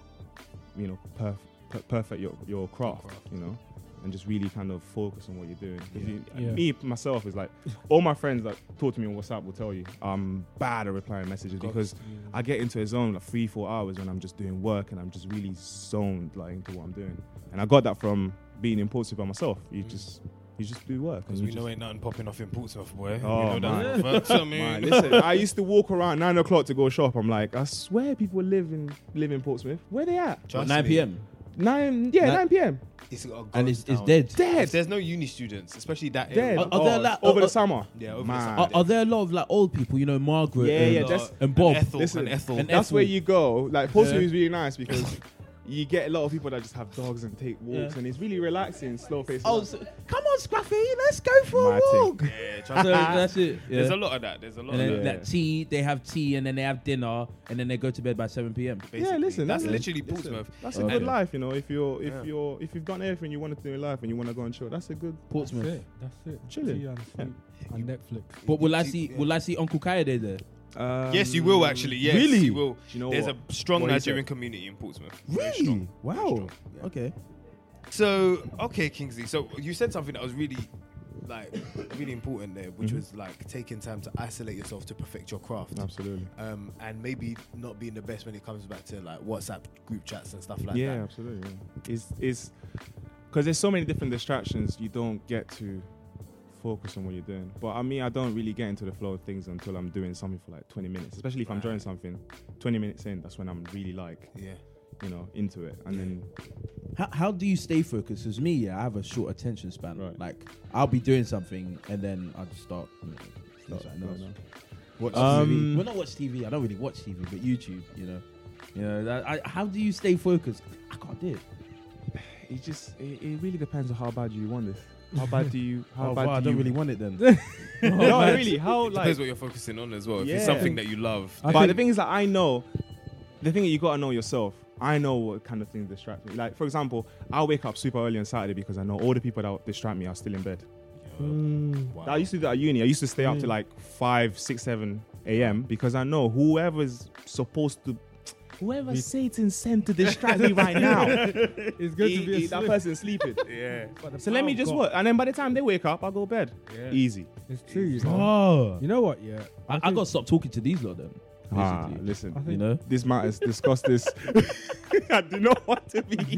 you know, perf- per- perfect your, your craft, craft. you know, and just really kind of focus on what you're doing. 'Cause you, Yeah. Me, myself, is like, all my friends that talk to me on WhatsApp will tell you I'm bad at replying messages because I get into a zone like three, four hours when I'm just doing work and I'm just really zoned like into what I'm doing. And I got that from being in Portsmouth by myself. You just you just do work. Because and we you know just- ain't nothing popping off in Portsmouth, boy. Oh, we know man. that's I mean, Man, listen, I used to walk around nine o'clock to go shop. I'm like, I swear people live in live in Portsmouth. Where they at? Trust nine me. p.m. Nine, yeah, Ni- nine p.m. It's a and it's, ghost it's town. dead. Dead, If there's no uni students, especially that dead. area. Are- are there Oh, like- over uh, the summer? Yeah, over the Man. summer. Are, are there a lot of like old people? You know, Margaret. Yeah, and, yeah, Uh, that's- and Bob. And Ethel. Listen, and Ethel. and That's Ethel. where you go. Like Portsmouth Yeah. is really nice because you get a lot of people that just have dogs and take walks, Yeah. and it's really relaxing, slow paced. Oh, so, come on, Scruffy, let's go for My a thing. walk. yeah, So trust me. that's it. Yeah. There's a lot of that. There's a lot and then of Yeah. that. that tea, they have tea, and then they have dinner, and then they go to bed by seven p.m. Basically. Yeah, listen, that's that's literally listen, Portsmouth. That's a Okay. good life, you know. If you're if Yeah. you're if you've done everything you want to do in life and you want to go and chill, that's a good. Portsmouth. That's it. That's it. Chilling. Tea and sleep and Netflix. But will I You- see? yeah. Will I see Uncle Kayode there? Um, Yes, you will actually. Yes, Really? you will. Do you know There's what? a strong What he Nigerian said? community in Portsmouth. Very strong. Very Wow. strong. Yeah. Okay. So, okay, Kingsley. So you said something that was really, like, really important there, which Mhm. was like taking time to isolate yourself to perfect your craft, Absolutely. um, and maybe not being the best when it comes back to like WhatsApp group chats and stuff like yeah, that. absolutely. Yeah. It's it's because there's so many different distractions. You don't get to focus on what you're doing. But I mean, I don't really get into the flow of things until I'm doing something for like twenty minutes. Especially if I'm Right. enjoying something. twenty minutes in, that's when I'm really like, Yeah. you know, into it. And then How, how do you stay focused? Because me, yeah, I have a short attention span. Right. Like, I'll be doing something and then I'll just start. You know, start Yes, something no, else. no. Watch Um, T V. Well, not watch T V. I don't really watch T V, but YouTube. You know, you know. That, I, how do you stay focused? I can't do it. It just it, it really depends on how bad you want this. How bad do you? How oh, bad wow, I do don't you? really want it then. No, really. How It like? depends what you're focusing on as well. If it's Yeah. something that you love, I But think- the thing is that I know the thing is, you gotta know yourself. I know what kind of things distract me. Like, for example, I'll wake up super early on Saturday because I know all the people that distract me are still in bed. Mm. Wow. I used to do that at uni. I used to stay up to like five, six, seven a.m. because I know whoever's supposed to, whoever Satan sent to distract me right now, It's good he- to be he- a that slip. person's sleeping. Yeah. But the So let power me of just God- work, and then by the time they wake up, I go to bed. Yeah. Easy. It's true, you know. Oh, You know what? Yeah, I, I think- got to stop talking to these lot then. Ah, Basically. listen. I You think know, This matters. Discuss this. I do not want to be.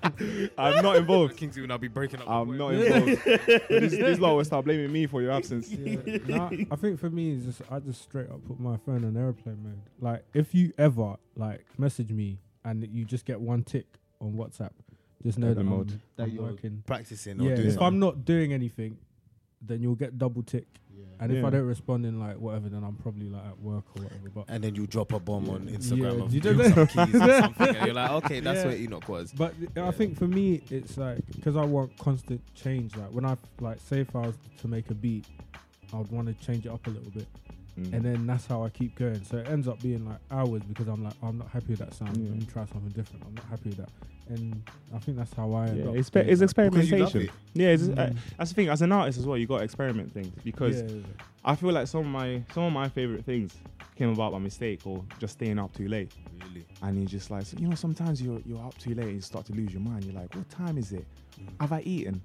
I'm not involved. King and I'll be breaking up. I'm not involved. But this, this lot will start blaming me for your absence. Yeah. Nah, I think for me, it's just I just straight up put my phone on airplane mode. Like, if you ever like message me and you just get one tick on WhatsApp, just know that Airplane I'm, mode. That I'm you're working. practicing or Yeah, doing if something. I'm not doing anything, then you'll get double tick. And if Yeah. I don't respond in like whatever, then I'm probably like at work or whatever. But And then you drop a bomb on Instagram Yeah, of you doing don't some keys or something, and you're like, okay, that's Yeah. where Enoch was. But th- I think for me, it's like because I want constant change. Like when I like say if I was to make a beat, I would want to change it up a little bit, Mm. and then that's how I keep going. So it ends up being like hours because I'm like I'm not happy with that sound. Yeah. Let me try something different. I'm not happy with that, and I think that's how I end Yeah, up. it's, doing it's that. Because you love experimentation. it. Yeah, it's, uh, Mm. that's the thing. As an artist as well, you got to experiment things because Yeah, yeah, yeah. I feel like some of my some of my favorite things came about by mistake or just staying up too late. Really? And you just like, so, you know, sometimes you're you're up too late and you start to lose your mind. You're like, what time is it? Have I eaten?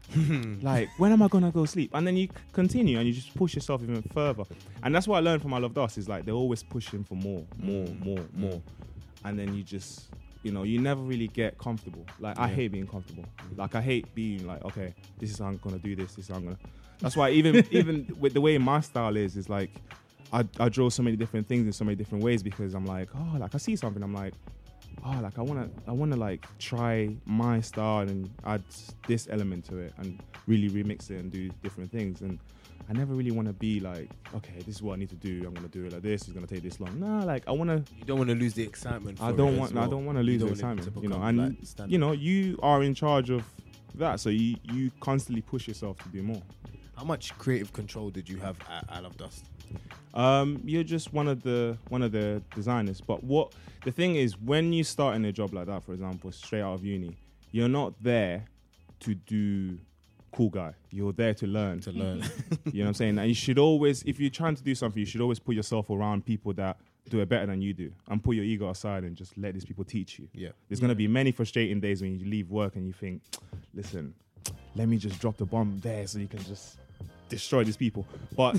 Like, when am I gonna go sleep? And then you c- continue and you just push yourself even further. And that's what I learned from I Love Dust is like they're always pushing for more, more, more, more. And then you just, you know, you never really get comfortable. Like I Yeah. hate being comfortable. Like I hate being like, okay, this is how I'm gonna do this. This is how I'm gonna. That's why even even with the way my style is, is like I I draw so many different things in so many different ways because I'm like, oh, like I see something, I'm like, oh, like I wanna I wanna like try my style and add this element to it and really remix it and do different things. And I never really want to be like, okay, this is what I need to do. I'm gonna do it like this. It's gonna take this long. Nah, like I wanna. You don't want to lose the excitement. I for don't it as want. I well. don't want to You lose the don't want it excitement. to You know, become, and like, standard. you know, you are in charge of that, so you you constantly push yourself to do more. How much creative control did you have at I Love Dust? Um, you're just one of the one of the designers. But what the thing is, when you start in a job like that, for example, straight out of uni, you're not there to do cool guy. You're there to learn. To learn. You know what I'm saying? And you should always, if you're trying to do something, you should always put yourself around people that do it better than you do, and put your ego aside and just let these people teach you. Yeah. There's gonna be many frustrating days when you leave work and you think, listen, let me just drop the bomb there so you can just destroy these people. But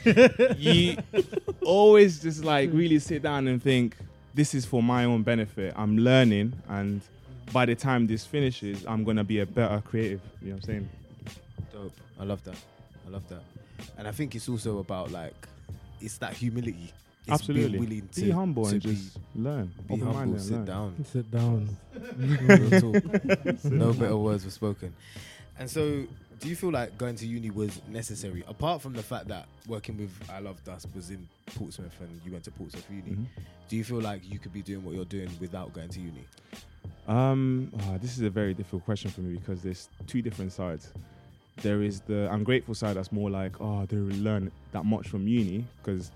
you always just like really sit down and think, this is for my own benefit. I'm learning, and by the time this finishes, I'm gonna be a better creative. You know what I'm saying? Dope. I love that. I love that. And I think it's also about like, it's that humility. It's Absolutely. Being willing to Be humble to and be, just learn. be Open-minded humble, and sit learn. down. Sit down. Real talk. No better words were spoken. And so, do you feel like going to uni was necessary? Apart from the fact that working with I Love Dust was in Portsmouth and you went to Portsmouth Uni, Mhm. do you feel like you could be doing what you're doing without going to uni? Um, ah, this is a very difficult question for me because there's two different sides. There is the ungrateful side that's more like, oh, I didn't really learn that much from uni, because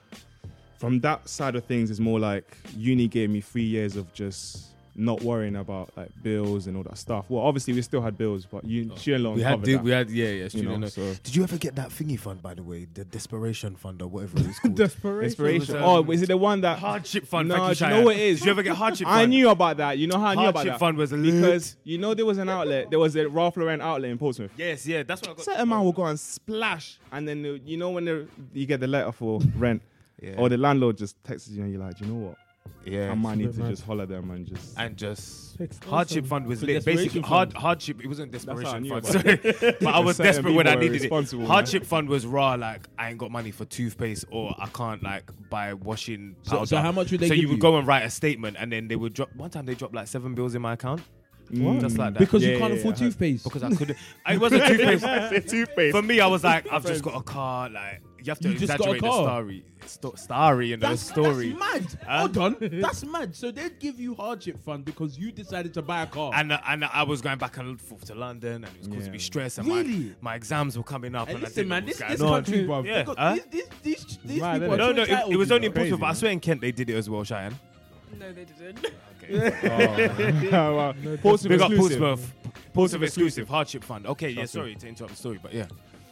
from that side of things, it's more like uni gave me three years of just not worrying about like bills and all that stuff. Well, obviously we still had bills, but you Oh. student loan We had, covered did, that, we had, yeah, yeah, you student know, loan. so Did you ever get that thingy fund, by the way, the desperation fund or whatever it was called? Desperation. inspiration. um, Oh, is it the one that? hardship fund. No, thank you, do you know Cheyenne. what it is? Did you ever get hardship fund? I knew about that. You know how I knew about hardship that? fund was a Because you know there was an outlet. There was a Ralph Lauren outlet in Portsmouth. yes, yeah, that's what I got. Certain man will go and splash, and then the- you know when the- you get the letter for rent, Yeah. or the landlord just texts you, and you're like, "Do you know what? yeah. I might need bit to mad. just holler them and just." and just Fix hardship awesome. fund was For lit. Basically, desperation hard fund. hardship. It wasn't That's how I desperation knew fund, about it. sorry. but I was Certain desperate when I people are needed it. responsible, man. Hardship fund was raw. Like I ain't got money for toothpaste, or I can't like buy washing So, powder. so how much would they So give you would go and write a statement, and then they would drop. One time they dropped like seven bills in my account, Mm. just like that. Because Yeah, you can't yeah, afford yeah, I heard. toothpaste. because I couldn't. It wasn't toothpaste. It's toothpaste. For me, I was like, I've just got a car. Like you have to You just got a exaggerate the car? story, sto- story, and the That's, story. that's mad. Huh? Hold on. That's mad. So they'd give you hardship fund because you decided to buy a car. And uh, and I was going back and forth to London, and it was causing Yeah. me stress. And Really? my, my exams were coming up, Hey, and I listen, didn't man, know this, what was this going on. country, bro. Yeah, Because huh? these, these, these, these Right, people innit? are No, too no, it, entitled, it was you only in know? Portsmouth, Crazy, but I man. swear in Kent they did it as well, Cheyenne. No, they didn't. Okay. Oh, wow. Portsmouth Big up exclusive. Portsmouth. Portsmouth exclusive hardship fund. Okay, yeah, Trust me. sorry to interrupt the story, but yeah.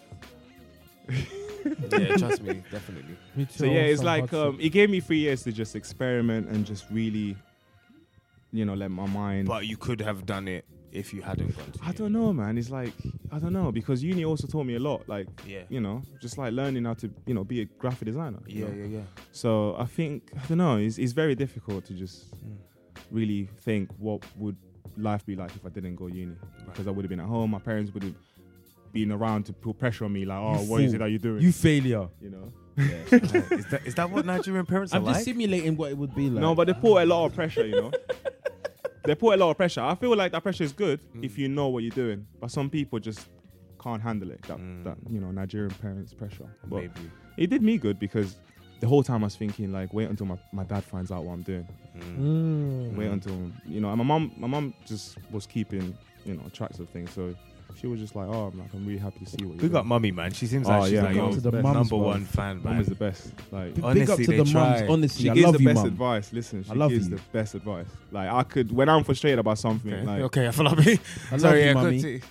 Yeah, trust me, definitely. Me too, So I yeah, want it's some like hot um, soup. it gave me three years to just experiment and just really, you know, let my mind. But you could have done it if you hadn't gone to I uni. don't know, man. It's like I don't know because uni also taught me a lot. Like Yeah. you know, just like learning how to you know be a graphic designer. you Yeah, know? yeah, yeah. So I think I don't know. It's it's very difficult to just Mm. really think what would life be like if I didn't go uni because I would have been at home. My parents would have been around to put pressure on me, like, oh, You what is fool. it that you're doing? You failure. you know. is, that, is that what Nigerian parents I'm are just like? simulating what it would be like. No, but they put a lot of pressure, you know. They put a lot of pressure. I feel like that pressure is good Mm. if you know what you're doing, but some people just can't handle it. That, Mm. that you know, Nigerian parents' pressure. But Maybe. it did me good because the whole time I was thinking, like, wait until my, my dad finds out what I'm doing. Mm. Mm. Wait until you know. And my mom, my mom just was keeping you know tracks of things, so she was just like, oh, I'm, like, I'm really happy to see what you're Big up doing. mummy, man. She seems Oh, like she's yeah, like mum your is the number best. one fan, Mom man. is the best. Like, Big Honestly, up to they the try. mums. Honestly, she I gives love the you, best mum. advice. Listen, she I love gives you. the best advice. Like I could, when I'm frustrated about something, Okay, like okay, I feel like me. I love Sorry, you, yeah, mummy. good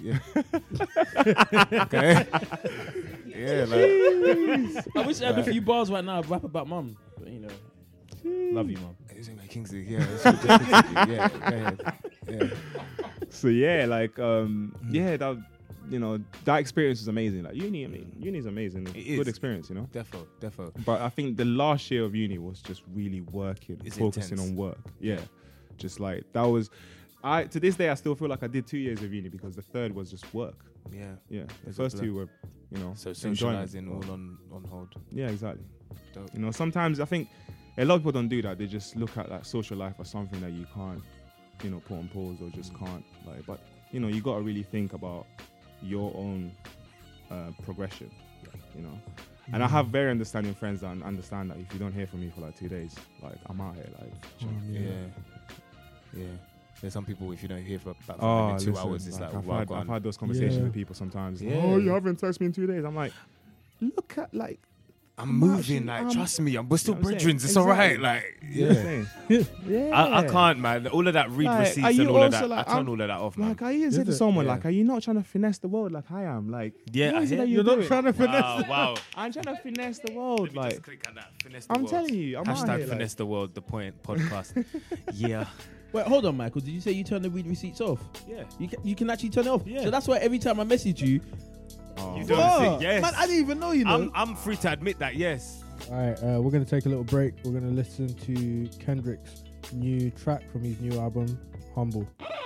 to- yeah. Okay. Yeah, like. I wish I had a few bars right now. I'd rap about mum, but you know, love you, mum. Using my Kingsley, yeah, that's what definitely- yeah, go ahead. Yeah. so yeah, like um, Mm. yeah, that you know that experience is amazing. Like uni, I mean, uni is amazing. It Good is. experience, you know. Defo, defo. But I think the last year of uni was just really working, It's focusing intense. on work. Yeah, just like that was. I to this day I still feel like I did two years of uni because the third was just work. Yeah. Yeah, the It's a first blur. two were, you know, So enjoyment. socializing all on, on hold. Yeah, exactly. Dope. You know, sometimes I think a lot of people don't do that. They just look at like social life as something that you can't, you know, put on pause or just can't like. But you know, you got to really think about your own uh, progression. You know, and I have very understanding friends that un- understand that if you don't hear from me for like two days, like I'm out here, like. Um, Yeah. Yeah. There's some people, if you don't hear for about Oh, maybe two listen, hours, it's like, I've, wow, had, go I've on. had those conversations Yeah. with people sometimes. Yeah. Oh, you haven't texted me in two days. I'm like, look at like. I'm I'm moving, actually- like, I'm- trust me, I'm, we're still You know what I'm saying? brethren. It's all right. Exactly. Like, You know what I'm saying? yeah. I, I can't, man. All of that read Like, receipts are you and all of also that. like, I turn I'm- all of that off, man. Like I even said Is to it? someone, Yeah. like, are you not trying to finesse the world like I am? Like, Yeah, what I is it hear- that You're you're, not doing? trying to finesse. wow, wow. I'm trying to finesse the world. Let me just Like, click on that. Finesse the I'm world. telling you, I'm out Hashtag here. finesse the world, the point podcast. Yeah. Wait, hold on, Michael. Did you say you turn the read receipts off? Yeah. You can, you can actually turn it off. Yeah. So that's why every time I message you, Like, oh. You don't Whoa, see, yes. man, I didn't even know. You know. I'm, I'm free to admit that, yes. All right, uh, we're gonna take a little break. We're gonna listen to Kendrick's new track from his new album, Humble.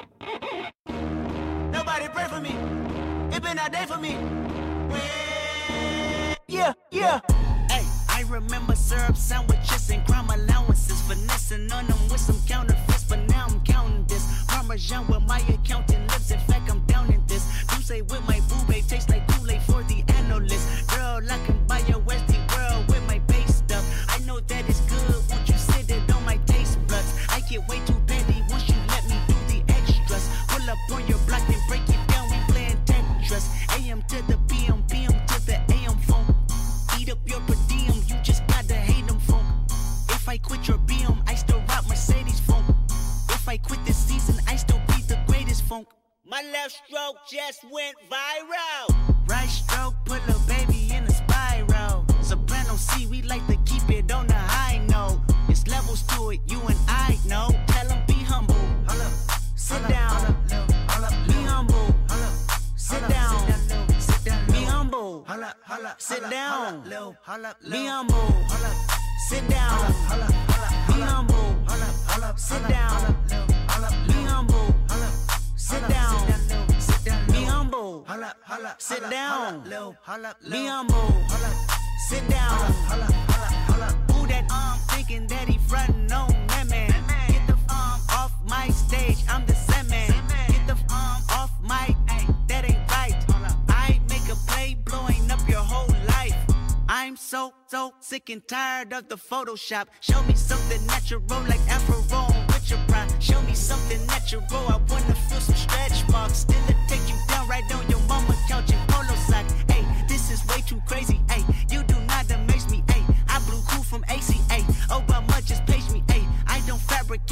Nobody pray for me. It been a day for me. Yeah, yeah. Hey, I remember syrup sandwiches and crime allowances, finessing on them with some counterfeits, but now I'm counting this. Parmesan with my accountant lips. In fact, I'm down in this. You say with my boo babe tastes like Kool-Aid for the analyst. Girl, I can buy your Westie world with my base stuff. I know that it's good. Won't you sit it on my taste buds? I get way too petty once you let me do the extras. Pull up on your block and break it down. We playing Tetris. A M to the P M, P M to the A M phone. Eat up your per diem. You just gotta hate them phone. If I quit your B M, I still rock Mercedes phone. If I quit this season, I still be the greatest funk. My left stroke just went viral. Right stroke put a baby in a spiral. Soprano C, we like to keep it on the high note. It's levels to it, you and I know. Tell them be humble. Sit down. Be humble. Sit down. Be humble. Sit down. Be humble. Sit down. Be humble. Sit down. Be humble. Sit down. Be humble. Sit down. Be humble. Sit down. Who that um thinking that he frontin' on that man? Get the um off my stage. I'm the same man. Get the um off my that ain't right. I make a play blowing up your whole life. I'm so so sick and tired of the Photoshop. Show me something natural like Afro with your prime. Show me something natural. I wanna feel some stretch marks. Still it take you down right on your mama couch in polo sock. Hey, this is way too crazy. Hey, you do not amaze me. Hey, I blew cool from A C A. Obama just paged me. Hey, I don't fabricate.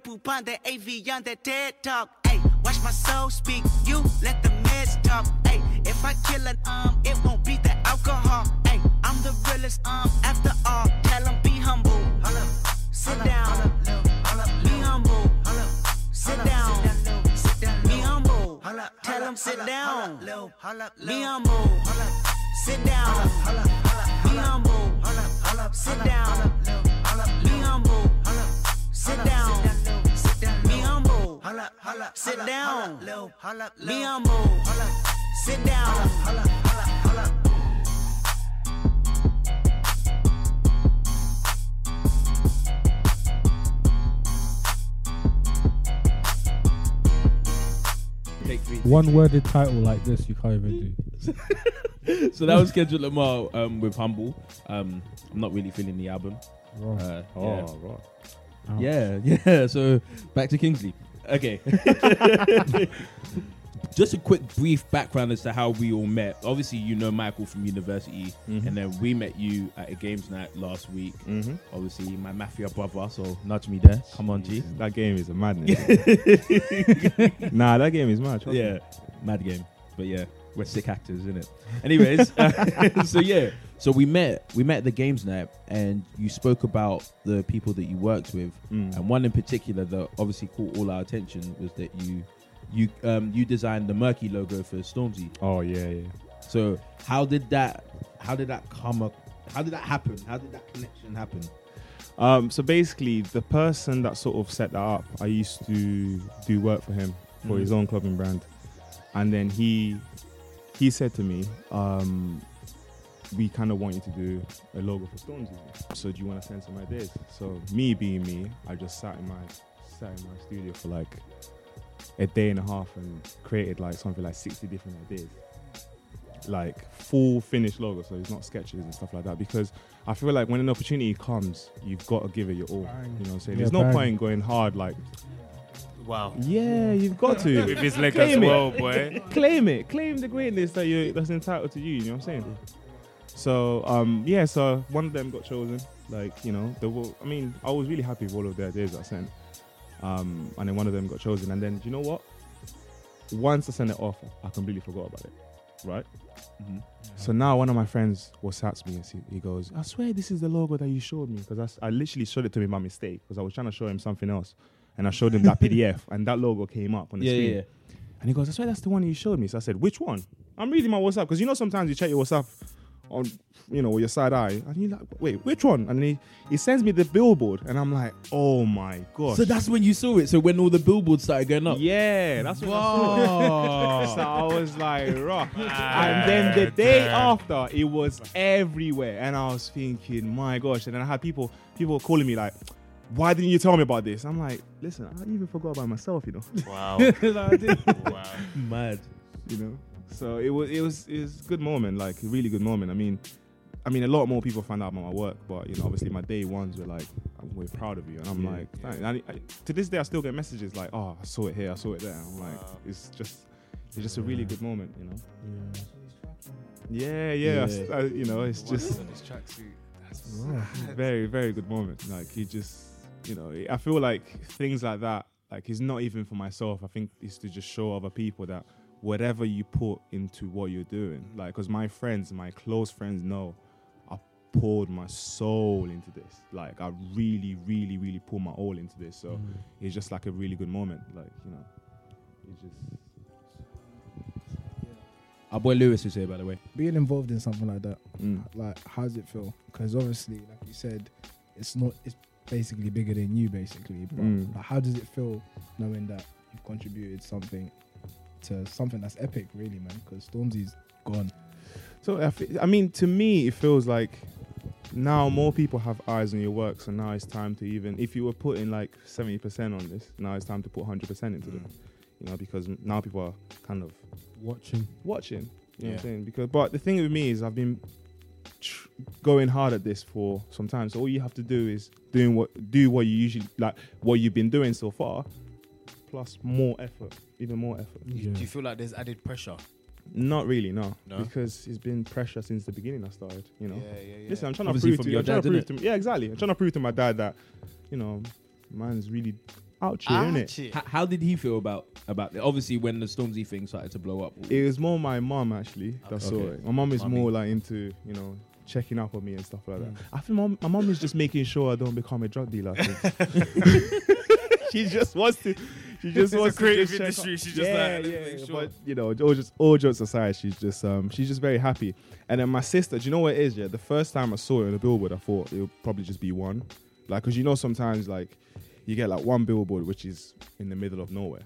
Poupon, that A V on that TED Talk. Ay, watch my soul speak, you let the meds talk. Ay, if I kill an um, it won't be the alcohol. Ay, I'm the realest um, after all. Tell 'em be humble. Sit down. Be humble. Sit down. Be humble. Tell 'em sit down. Be humble. Sit down. Be humble. Sit down. Be humble. Sit down. Be humble. Sit down. Be humble. Sit down. Take three. One worded title like this, you can't even do. So that was Kendrick Lamar um, with Humble. Um, I'm not really feeling the album. Right. Uh, Oh, yeah. right. Ouch. Yeah, yeah. So back to Kingsley. Okay. Just a quick, brief background as to how we all met. Obviously, you know Michael from university, Mhm. and then we met you at a games night last week. Mm-hmm. Obviously, my mafia brother, so nudge me there. Come on, G. That game is a madness. Nah, that game is mad. trust me. Yeah, mad game. But yeah, we're sick actors, isn't it? Anyways, uh, so yeah, so we met. We met at the games night, and you spoke about the people that you worked with. Mm. And one in particular that obviously caught all our attention was that you you um you designed the Murky logo for Stormzy. Oh yeah, yeah. So how did that how did that come up how did that happen? How did that connection happen? Um, so basically, the person that sort of set that up, I used to do work for him for Mhm. his own clothing brand, and then he he said to me, um, "We kind of want you to do a logo for Stormzy. So do you want to send some ideas?" So me being me, I just sat in my sat in my studio for like a day and a half and created like something like sixty different ideas, like full finished logo. So it's not sketches and stuff like that, because I feel like when an opportunity comes, you've got to give it your all. Bang. You know what I'm saying? Yeah, There's no bang. point in going hard like, Wow. yeah, you've got to. With his leg Claim as it. well, boy. Claim it. Claim the greatness that you that's entitled to you. You know what I'm saying? So um yeah, so one of them got chosen. Like, you know, the I mean, I was really happy with all of the ideas I sent. Um, and then one of them got chosen. And then, do you know what? Once I sent it off, I completely forgot about it. Right? Mm-hmm. So now one of my friends WhatsApps me and he- he goes, "I swear this is the logo that you showed me." Because I, s- I literally showed it to him by mistake because I was trying to show him something else. And I showed him that P D F and that logo came up on the Yeah, screen. yeah, yeah. And he goes, "I swear that's the one you showed me." So I said, "Which one?" I'm reading my WhatsApp because you know sometimes you check your WhatsApp on, you know, with your side eye, and you're like, "Wait, which one?" And he he sends me the billboard, and I'm like, "Oh my gosh!" So that's when you saw it. So when all the billboards started going up. yeah, that's what I saw. Whoa. So I was like, "Rock!" And then the day after, it was everywhere, and I was thinking, "My gosh!" And then I had people people calling me like, "Why didn't you tell me about this?" I'm like, "Listen, I even forgot about myself, you know." Wow. Like, I did. Wow. Mad. You know, so it was it was it was a good moment, like a really good moment. I mean, I mean, a lot more people found out about my work, but you know, obviously my day ones were like, "We're proud of you," and I'm Yeah, like, "Thank-" and I, I, to this day, I still get messages like, "Oh, I saw it here, I saw it there." I'm like, Wow. it's just it's just a really good moment, you know. Yeah. Yeah, yeah, I s- Yeah. I- you know, it's just on his tracksuit. That's very very good moment. Like he just, you know, I feel like things like that, like it's not even for myself. I think it's to just show other people that whatever you put into what you're doing, like, because my friends, my close friends know I poured my soul into this. Like I really, really, really poured my all into this. So it's just like a really good moment. Like, you know, it just. Our boy Lewis is here, by the way. Being involved in something like that, Mm. like, how does it feel? Because obviously, like you said, it's not. It's basically bigger than you, basically. But Mm. like, how does it feel knowing that you've contributed something to something that's epic, really, man? Because Stormzy's gone. So I fe- I mean, to me, it feels like now more people have eyes on your work. So now it's time to even, if you were putting like seventy percent on this, now it's time to put one hundred percent into it. You know, because now people are kind of Watching. watching. You know what Yeah. I'm saying? Because, but the thing with me is I've been tr- going hard at this for some time. So all you have to do is doing what do what you usually like, what you've been doing so far, plus more effort, even more effort. Yeah. Do you feel like there's added pressure? Not really, no, No? because it's been pressure since the beginning. I started, you know. Yeah, yeah, yeah. Listen, I'm trying Obviously to from prove to your I'm trying dad, to prove innit? to yeah, exactly. I'm trying to prove to my dad that, you know, man's really out here, innit? Ouchie. H- how did he feel about about it? Obviously, when the Stormzy thing started to blow up. It was more my mum actually that saw Okay. it. My mum is Mummy. more like into, you know, checking up on me and stuff like that. I think mom, my mum is just making sure I don't become a drug dealer. I think. She just wants to. She just It's a wants creative to just check industry, up. she's just yeah, like, yeah. make sure. But you know, all just all jokes aside, she's just um, she's just very happy. And then my sister, do you know what it is? Yeah, the first time I saw it on the billboard, I thought it would probably just be one, like, because you know sometimes like you get like one billboard which is in the middle of nowhere.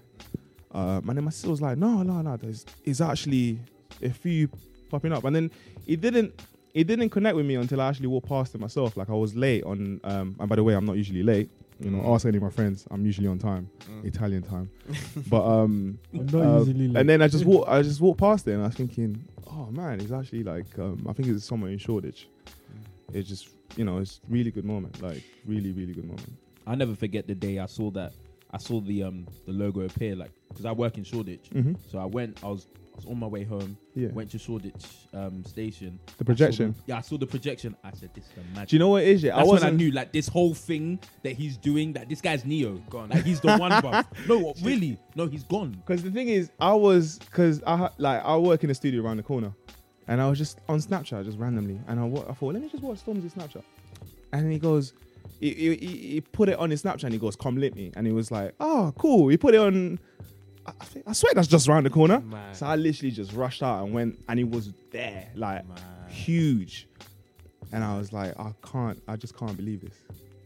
Um, and then my sister was like, no, no, no, there's it's actually a few popping up. And then it didn't it didn't connect with me until I actually walked past it myself. Like I was late on, um, and by the way, I'm not usually late. You know, Mm. ask any of my friends, I'm usually on time, Mm. Italian time. But um, I'm not uh, usually late. and then I just walk, I just walked past it, and I was thinking, oh man, it's actually like, um, I think it's somewhere in Shoreditch. It's just, you know, it's really good moment, like really, really good moment. I never forget the day I saw that. I saw the um the logo appear, like, because I work in Shoreditch. Mm-hmm. So I went. I was I was on my way home. Yeah, Went to Shoreditch um station. the projection. I saw the- yeah, I saw the projection. I said, "This is a magic." Do you know what it is? Yeah, That's I when I wasn't. knew, like, this whole thing that he's doing, that this guy's Neo. Gone. Like, he's the one, bruv. No, really. No, he's gone. Because the thing is, I was, because I ha- like I work in the studio around the corner, and I was just on Snapchat just randomly, and I, wa- I thought, let me just watch Stormzy's Snapchat, and he goes, he, he, he he put it on his Snapchat, and he goes, come lit me, and he was like, oh cool, he put it on. I, I, think, I swear that's just around the corner. Man. So I literally just rushed out and went, and he was there, like Man. huge, and I was like, I can't, I just can't believe this.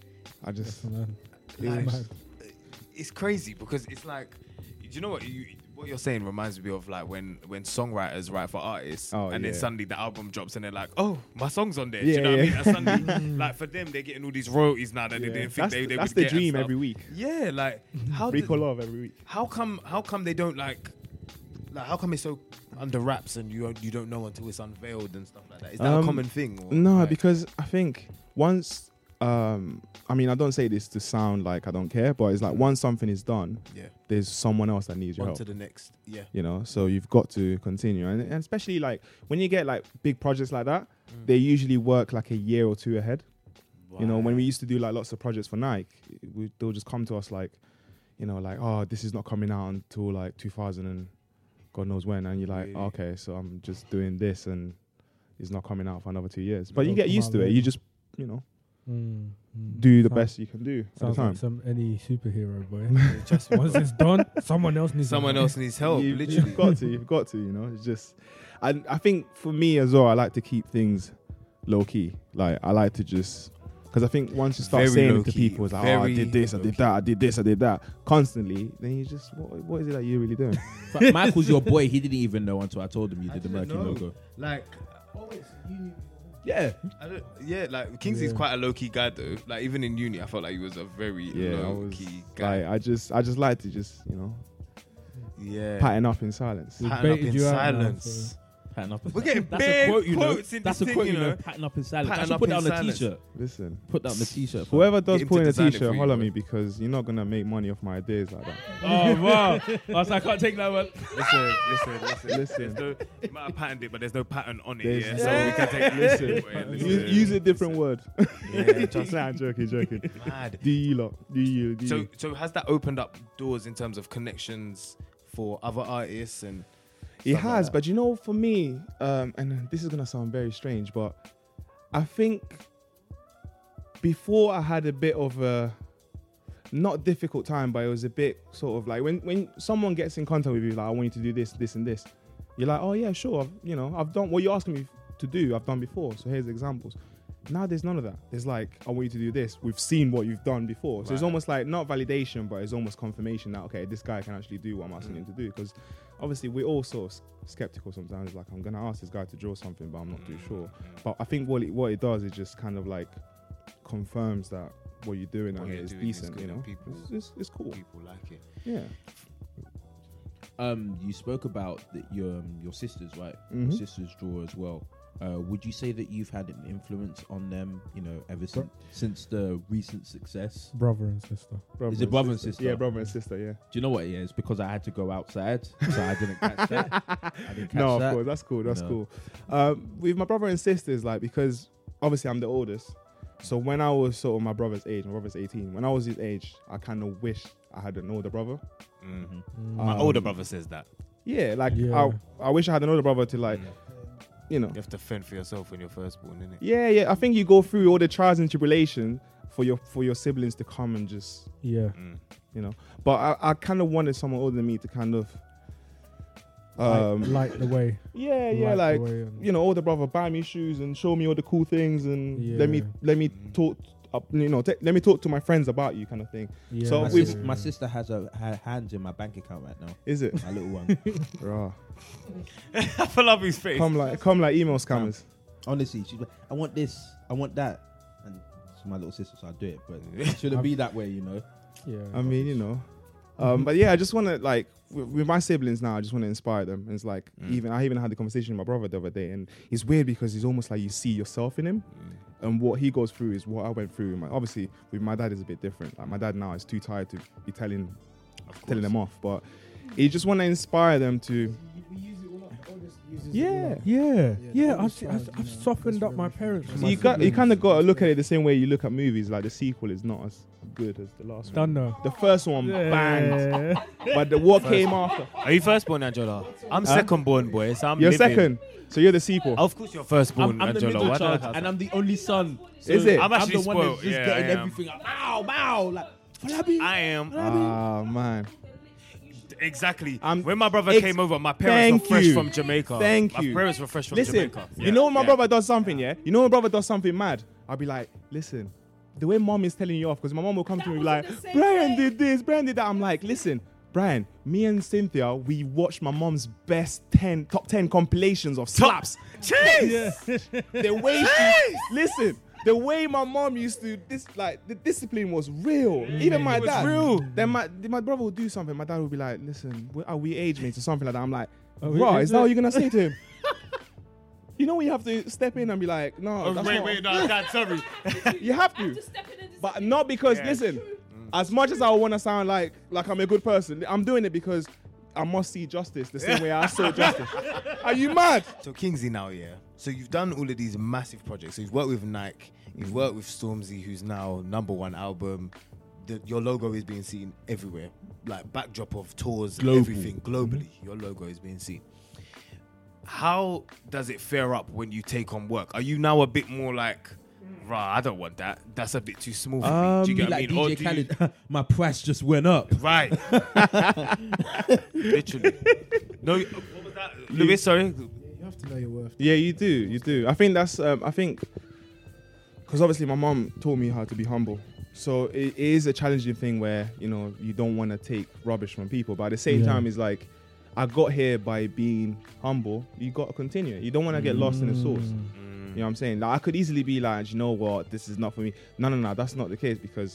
I just, Man. Like, Mad. it's crazy because it's like, do you know what you what you're saying reminds me of, like when when songwriters write for artists, Oh, and then yeah. suddenly the album drops and they're like, oh, my song's on there. Do Yeah, you know yeah. what I mean? And suddenly, like for them, they're getting all these royalties now that they yeah. didn't think that's, they, they that's would the get and dream stuff. every week. Yeah, like how did- Rico Love every week. how come how come they don't like like how come it's so under wraps and you don't- you don't know until it's unveiled and stuff like that? Is that a Um, common thing? Or No, like- because I think once, um, I mean, I don't say this to sound like I don't care, but it's like once something is done, yeah, there's someone else that needs your on help. to the next. Yeah, You know, so you've got to continue, and, and especially like when you get like big projects like that, Mm. they usually work like a year or two ahead. You know, when we used to do like lots of projects for Nike, we, they'll just come to us like, you know, like, oh, this is not coming out until like two thousand and God knows when, and you're like, Really? okay, so I'm just doing this, and it's not coming out for another two years. But you Don't get come used out to it. late. You just, you know, Mm, mm. do the Sounds- best you can do at the Sounds time. like some any superhero boy. just Once it's done, someone else needs someone help. else needs help. You, literally, have got to, you've got to, you know. It's just, I, I think for me as well, I like to keep things low key. Like I like to just, because I think once you start Very saying it to low-key, people, it's like, oh, I very did this, I did low-key. that, I did this, I did that, constantly. Then you just, what, what is it that you're really doing? But Michael's your boy. He didn't even know until I told him you I did the didn't Mercury know. logo. like. Yeah. I don't, yeah, like Kingsley's Yeah. quite a low key guy though. Like even in uni, I felt like he was a very Yeah, I low was key guy. like, I just, I just like to just, you know, yeah, pattern up in silence. We pattern up baited in you out now, silence. Pattern up in We're getting That's big a quote, you know. quotes in That's this a thing, quote, you you know. know. Pattern up in silence. Pattern I should up put in that on a silence. t-shirt. Listen, Put that on a t-shirt. fam. whoever does Get him put to in a design it t-shirt, for you, holler at bro. me, because you're not gonna make money off my ideas like that. Oh wow! I was like, I can't take that one. Listen, listen, listen, Listen. There's no, you might have patterned it, but there's no pattern on it. There's- Yeah, so we can take Listen. listen. listen, Use, use a different word. Yeah, just Nah, I'm joking, joking. mad. Do you lot? Do you? Do So, you? so has that opened up doors in terms of connections for other artists and? It stuff like has, that? but you know, for me, um, and this is gonna sound very strange, but I think before I had a bit of a not difficult time, but it was a bit sort of like when when someone gets in contact with you, like I want you to do this, this, and this. You're like, oh yeah, sure, I've, you know, I've done what you're asking me to do. I've done before, so here's examples. Now there's none of that. There's like, I want you to do this. We've seen what you've done before. So it's Right. almost like not validation, but it's almost confirmation that, okay, this guy can actually do what I'm asking Mm. him to do. Because obviously we're all sort of s- skeptical sometimes. Like, I'm going to ask this guy to draw something, but I'm not too sure. But I think what it, what it does is just kind of like confirms that what you're doing What out you're here is doing is decent, good you know? and people- It's, it's, it's cool. People like it. Yeah. Um, you spoke about the, your um, your sisters, right? Mhm. Your sisters draw as well. Uh, would you say that you've had an influence on them? You know, ever since since the recent success. Brother and sister. Brother Is it brother and sister? Yeah, brother and sister, yeah. Do you know what? Yeah, it's because I had to go outside, so I didn't catch that. I didn't catch No, of that. course, that's cool. That's No. cool. Um, with my brother and sisters, like, because obviously I'm the oldest, So when I was sort of my brother's age, my brother's eighteen. When I was his age, I kind of wish I had an older brother. Mm. Um, My older brother says that. Yeah, like Yeah. I, I wish I had an older brother to like, Mm. you know. You have to fend for yourself when you're firstborn, innit? Yeah, yeah. I think you go through all the trials and tribulations for your for your siblings to come and just, Yeah. Mm. you know. But I, I kind of wanted someone older than me to kind of, um, Light, light the way. yeah, yeah, light like the way and- you know, older brother buy me shoes and show me all the cool things and Yeah. let me let me talk, up, you know, t- let me talk to my friends about you, kind of thing. Yeah, So My, we've- sis- my sister has a ha- hands in my bank account right now. Is it? My little one. Rah. I feel love his face. Come like come like email scammers. Honestly, she's like, I want this, I want that, and she's my little sister, so I do it. But it shouldn't be that way, you know. Yeah. I mean, you know. Um, but yeah, I just want to like with, with my siblings now. I just want to inspire them. And it's like Mm. even I even had the conversation with my brother the other day, and it's weird because it's almost like you see yourself in him, and what he goes through is what I went through. My, obviously, with my dad is a bit different. Like my dad now is too tired to be telling telling them off, but you just want to inspire them to. Yeah. Yeah, yeah. all I've, these se- trials, I've, you I've know, softened that's up my very- parents. for So my you got you siblings. kind of got to look at it the same way you look at movies. Like the sequel is not as good as the last one. Done now. The first one banged, Yeah. but the what came after. Are you firstborn, Angela? I'm Huh? second-born, boy. So I'm You're living. second, so you're the sequel. Of course, you're firstborn, I'm, I'm the Angela. middle Why do I child, have and to- I'm the only son. So Is it? I'm I'm actually the one spoiled. that's just Yeah, getting I am. everything. Like, bow, bow, like Falabi. I am. Ah man, Exactly. I'm- when my brother Ex- came over, my parents were Thank fresh you. from Jamaica. Thank my you. My parents were fresh from listen. Jamaica. You know when my Yeah. brother does something, yeah. You know when my brother does something mad, I'll be like, listen. The way mom is telling you off, because my mom will come to me and be like, Brian did this, Brian did that. I'm like, listen, Brian, me and Cynthia, we watched my mom's best ten, top ten compilations of slaps. Jeez. The way she, listen, the way my mom used to, this like the discipline was real. Even my It was dad, real. Then my my brother would do something. My dad would be like, listen, we- are we age mates or something like that? I'm like, Are we bro, age is that what mates? you're gonna say to him? You know when you have to step in and be like, no, Oh, that's wait, not, wait, no, Dad, sorry. you have to. But not because, Yeah. listen, as much as I want to sound like like I'm a good person, I'm doing it because I must see justice the same way I saw justice. Are you mad? So Kingsley now, yeah. So you've done all of these massive projects. So you've worked with Nike, you've worked with Stormzy, who's now number one album. The, your logo is being seen everywhere, like backdrop of tours, Global. everything globally. Your logo is being seen. How does it fare up when you take on work? Are you now a bit more like, rah, I don't want that. That's a bit too small for me. Do you Be get what I like mean? Or D J do you- Khaled, my price just went up. Right. Literally. No, what was that? Lewis, sorry. You have to know your worth. Yeah, you do, you do. I think that's, um, I think, because obviously my mom taught me how to be humble. So it is a challenging thing where, you know, you don't want to take rubbish from people. But at the same Yeah. time, it's like, I got here by being humble. You got to continue. You don't want to get lost in the sauce. Mm. You know what I'm saying? Like, I could easily be like, you know what, this is not for me. No, no, no, that's not the case, because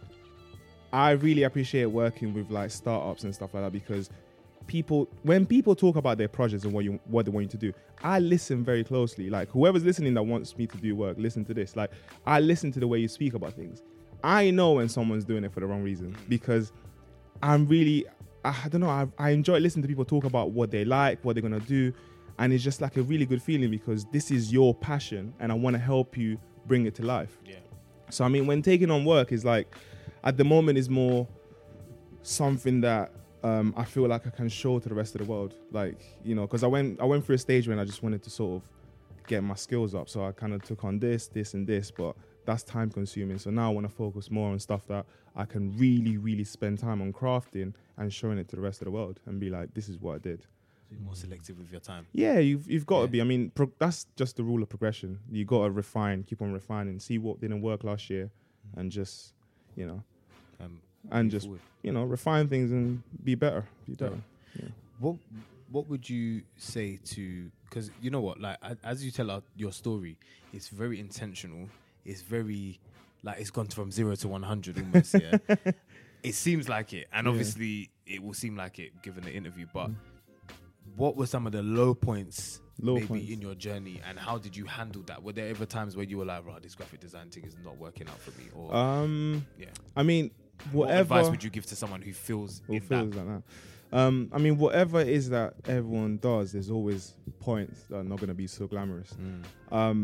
I really appreciate working with like startups and stuff like that, because people, when people talk about their projects and what you what they want you to do, I listen very closely. Like, whoever's listening that wants me to do work, listen to this. Like, I listen to the way you speak about things. I know when someone's doing it for the wrong reason, because I'm really, I don't know, I, I enjoy listening to people talk about what they like, what they're gonna do, and it's just like a really good feeling, because this is your passion and I want to help you bring it to life. Yeah. So I mean, when taking on work is like, at the moment is more something that um, I feel like I can show to the rest of the world. Like, you know, because I went I went through a stage when I just wanted to sort of get my skills up. So I kind of took on this, this, and this, but that's time consuming. So now I want to focus more on stuff that I can really, really spend time on crafting and showing it to the rest of the world and be like, this is what I did. More selective with your time. Yeah, you've you've got to Yeah. be. I mean, pro- that's just the rule of progression. You got to refine, keep on refining, see what didn't work last year, and just, you know, Um, and move just forward. you know, refine things and be better, be better. What What would you say to? Because you know what, like a- as you tell out your story, it's very intentional. It's very like it's gone from zero to one hundred almost. Yeah, it seems like it, and Yeah. obviously it will seem like it given the interview. But what were some of the low points? Low maybe points. in your journey, and how did you handle that? Were there ever times where you were like, "Right, this graphic design thing is not working out for me"? Or Um, yeah, I mean, what whatever. advice would you give to someone who feels who in feels that? like that. Um, I mean, whatever it is that everyone does, there's always points that are not going to be so glamorous. Mm. Um,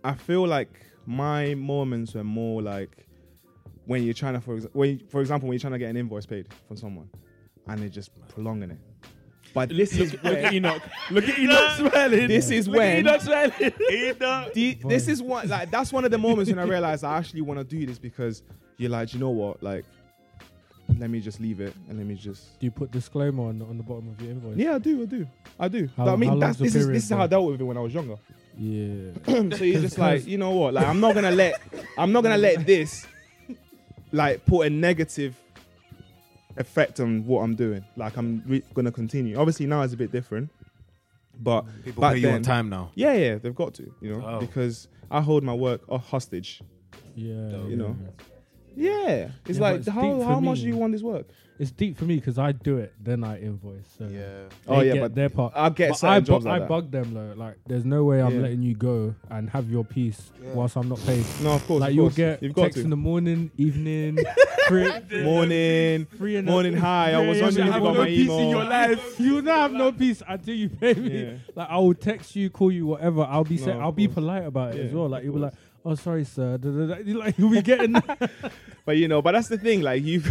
I feel like my moments were more like when you're trying to, for, exa- when you- for example, when you're trying to get an invoice paid from someone and they're just prolonging it. But this is Look where, at Enoch. Look at Enoch smiling. this is Look at when, Enoch smiling. the, this is what, like, that's one of the moments when I realized I actually want to do this because you're like, you know what, like, let me just leave it and let me just. Do you put disclaimer on, on the bottom of your invoice? Yeah, I do, I do, I do. How- I mean, how that's long's this the is period this is how I for? dealt with it when I was younger. Yeah. So you're just like, you know what? Like, I'm not gonna let, I'm not gonna let this, like, put a negative effect on what I'm doing. Like, I'm re- gonna continue. Obviously, now it's a bit different, but People back pay you on then- time now. yeah, yeah, they've got to, you know, Oh. because I hold my work uh, hostage. Yeah. You know. Yeah, it's Yeah, but like, it's how deep for how much me. do you want this work? It's deep for me because I do it, then I invoice. So Yeah. they Oh, yeah, get but their part. I'll get But certain I, bu- jobs like I that. bug them though. Like, there's no way I'm Yeah. letting you go and have your piece Yeah. whilst I'm not paid. No, of course, Like of you'll course. get You've got text to. in the morning, evening, three, Morning, three in the- morning. Hi, I was Yeah, wondering yeah, if you have got no my peace email. in your life. You will not have no peace until you pay me. Yeah. Like I will text you, call you, whatever. I'll be No, say, of I'll be course. polite about it Yeah, as well. Like of you'll be like, course. oh sorry sir. Da, da, da. You're like you'll be getting that. But you know, but that's the thing. Like you,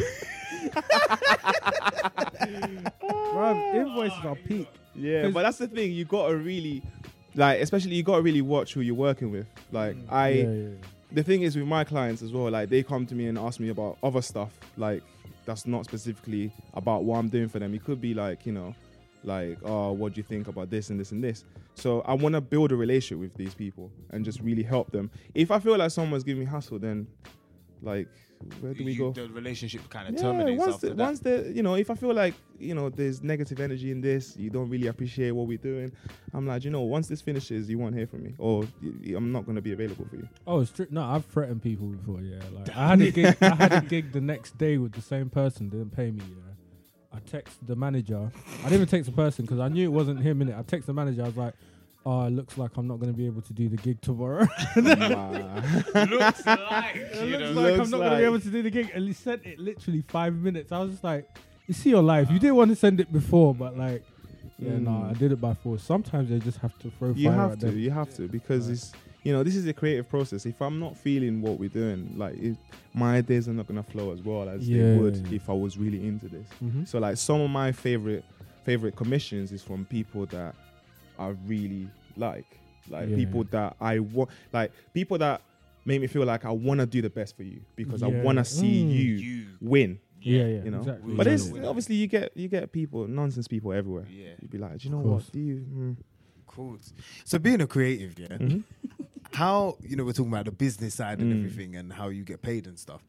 Bruv, invoices are peak. yeah. 'Cause- But that's the thing. You gotta really, like, especially you gotta really watch who you're working with. Like I, Yeah, yeah, yeah. the thing is with my clients as well. Like they come to me and ask me about other stuff. Like that's not specifically about what I'm doing for them. It could be like, you know, like, oh, what do you think about this and this and this? So I want to build a relationship with these people and just really help them. If I feel like someone's giving me hassle, then like, where do we You- go? The relationship kind of Yeah, terminates once after the, that. once the, you know, if I feel like, you know, there's negative energy in this, you don't really appreciate what we're doing, I'm like, you know, once this finishes, you won't hear from me, or y- y- I'm not going to be available for you. Oh, it's true. No, I've threatened people before. Yeah, like I had a gig. I had a gig the next day with the same person. Didn't pay me. Yeah, I texted the manager. I didn't even text the person because I knew it wasn't him. In it, I texted the manager. I was like, "Oh, it looks like I'm not going to be able to do the gig tomorrow. Looks like. It you looks know. like I'm Looks not going to like. be able to do the gig." And he sent it literally five minutes. I was just like, "You see your life. You didn't want to send it before, but like." Yeah, no, Mm. I did it by force. Sometimes they just have to throw You fire have at to, them. you have to, because Right. it's, you know, this is a creative process. If I'm not feeling what we're doing, like, it, my ideas are not going to flow as well as Yeah, they would yeah. if I was really into this. Mhm. So, like, some of my favorite favorite commissions is from people that I really like, like Yeah. people that I want, like people that make me feel like I want to do the best for you because I Yeah. want to see Mm. you, You. win. Yeah, yeah, You know, exactly. but Yeah. it's Yeah. obviously you get you get people, nonsense people everywhere. Yeah. You'd be like, do you know Of what? course. Do you? Mm. Cool. So being a creative, yeah. Mhm. How, you know, we're talking about the business side and Mm. everything and how you get paid and stuff.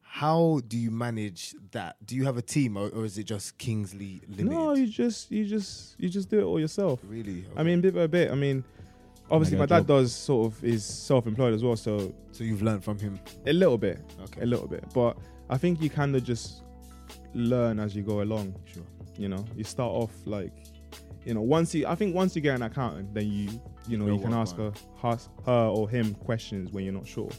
How do you manage that? Do you have a team or, or is it just Kingsley Limited? No, you just you just you just do it all yourself. Really? I mean, bit by bit. I mean, obviously my Mega dad job. does sort of is self-employed as well, so so you've learned from him. a little bit, Okay. a little bit. But I think you kind of just learn as you go along. Sure. You know, you start off like, you know, once you, I think once you get an accountant, then you, you know, know you can what ask her, one. ask her or him questions when you're not sure.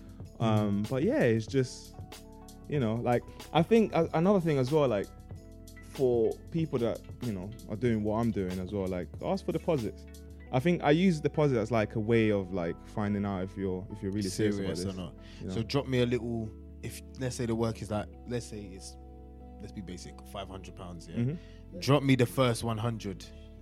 Um, but yeah, it's just, you know, like I think a- another thing as well, like for people that you know are doing what I'm doing as well, like ask for deposits. I think I use deposit as like a way of like finding out if you're if you're really serious, serious about or this. not. you know. So drop me a little. If let's say the work is like, let's say it's, let's be basic, five hundred pounds. Yeah. Mhm. Drop me the first one hundred.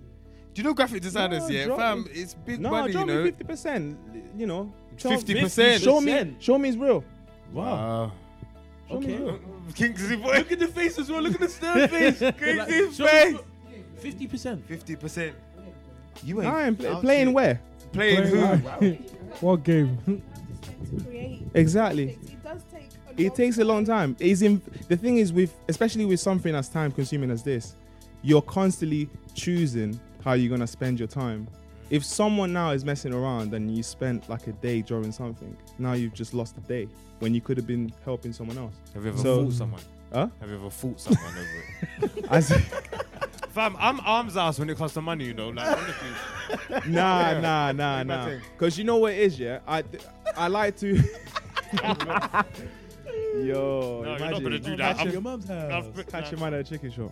Do you know graphic designers? No, yeah, drop fam, me- it's big No, money. You drop me know, fifty percent. You know, tell- fifty percent. Show me, show me it's real. Wow. Show me it's Okay. real. Kingsley boy. Look at the face as well. Look at the stern face. Kingsley's Like, face. Fifty percent. Fifty percent. You ain't I am play, out playing here. where Playing who? What game? Create. exactly. It does take. A It takes a long time. It's in, the thing is with, especially with something as time consuming as this, you're constantly choosing how you're gonna spend your time. If someone now is messing around and you spent like a day drawing something, now you've just lost a day when you could have been helping someone else. Have you ever So- fought someone? Huh? Have you ever fought someone over it? As, Fam, I'm arms ass when it comes to money, you know. Like honestly. nah, Yeah. nah, nah, Big bad nah. thing. Because you know what it is, yeah. I, I like to. Yo, No, you're imagine. not gonna do that. At I'm- your mum's house. I've- Catch a man at a chicken shop.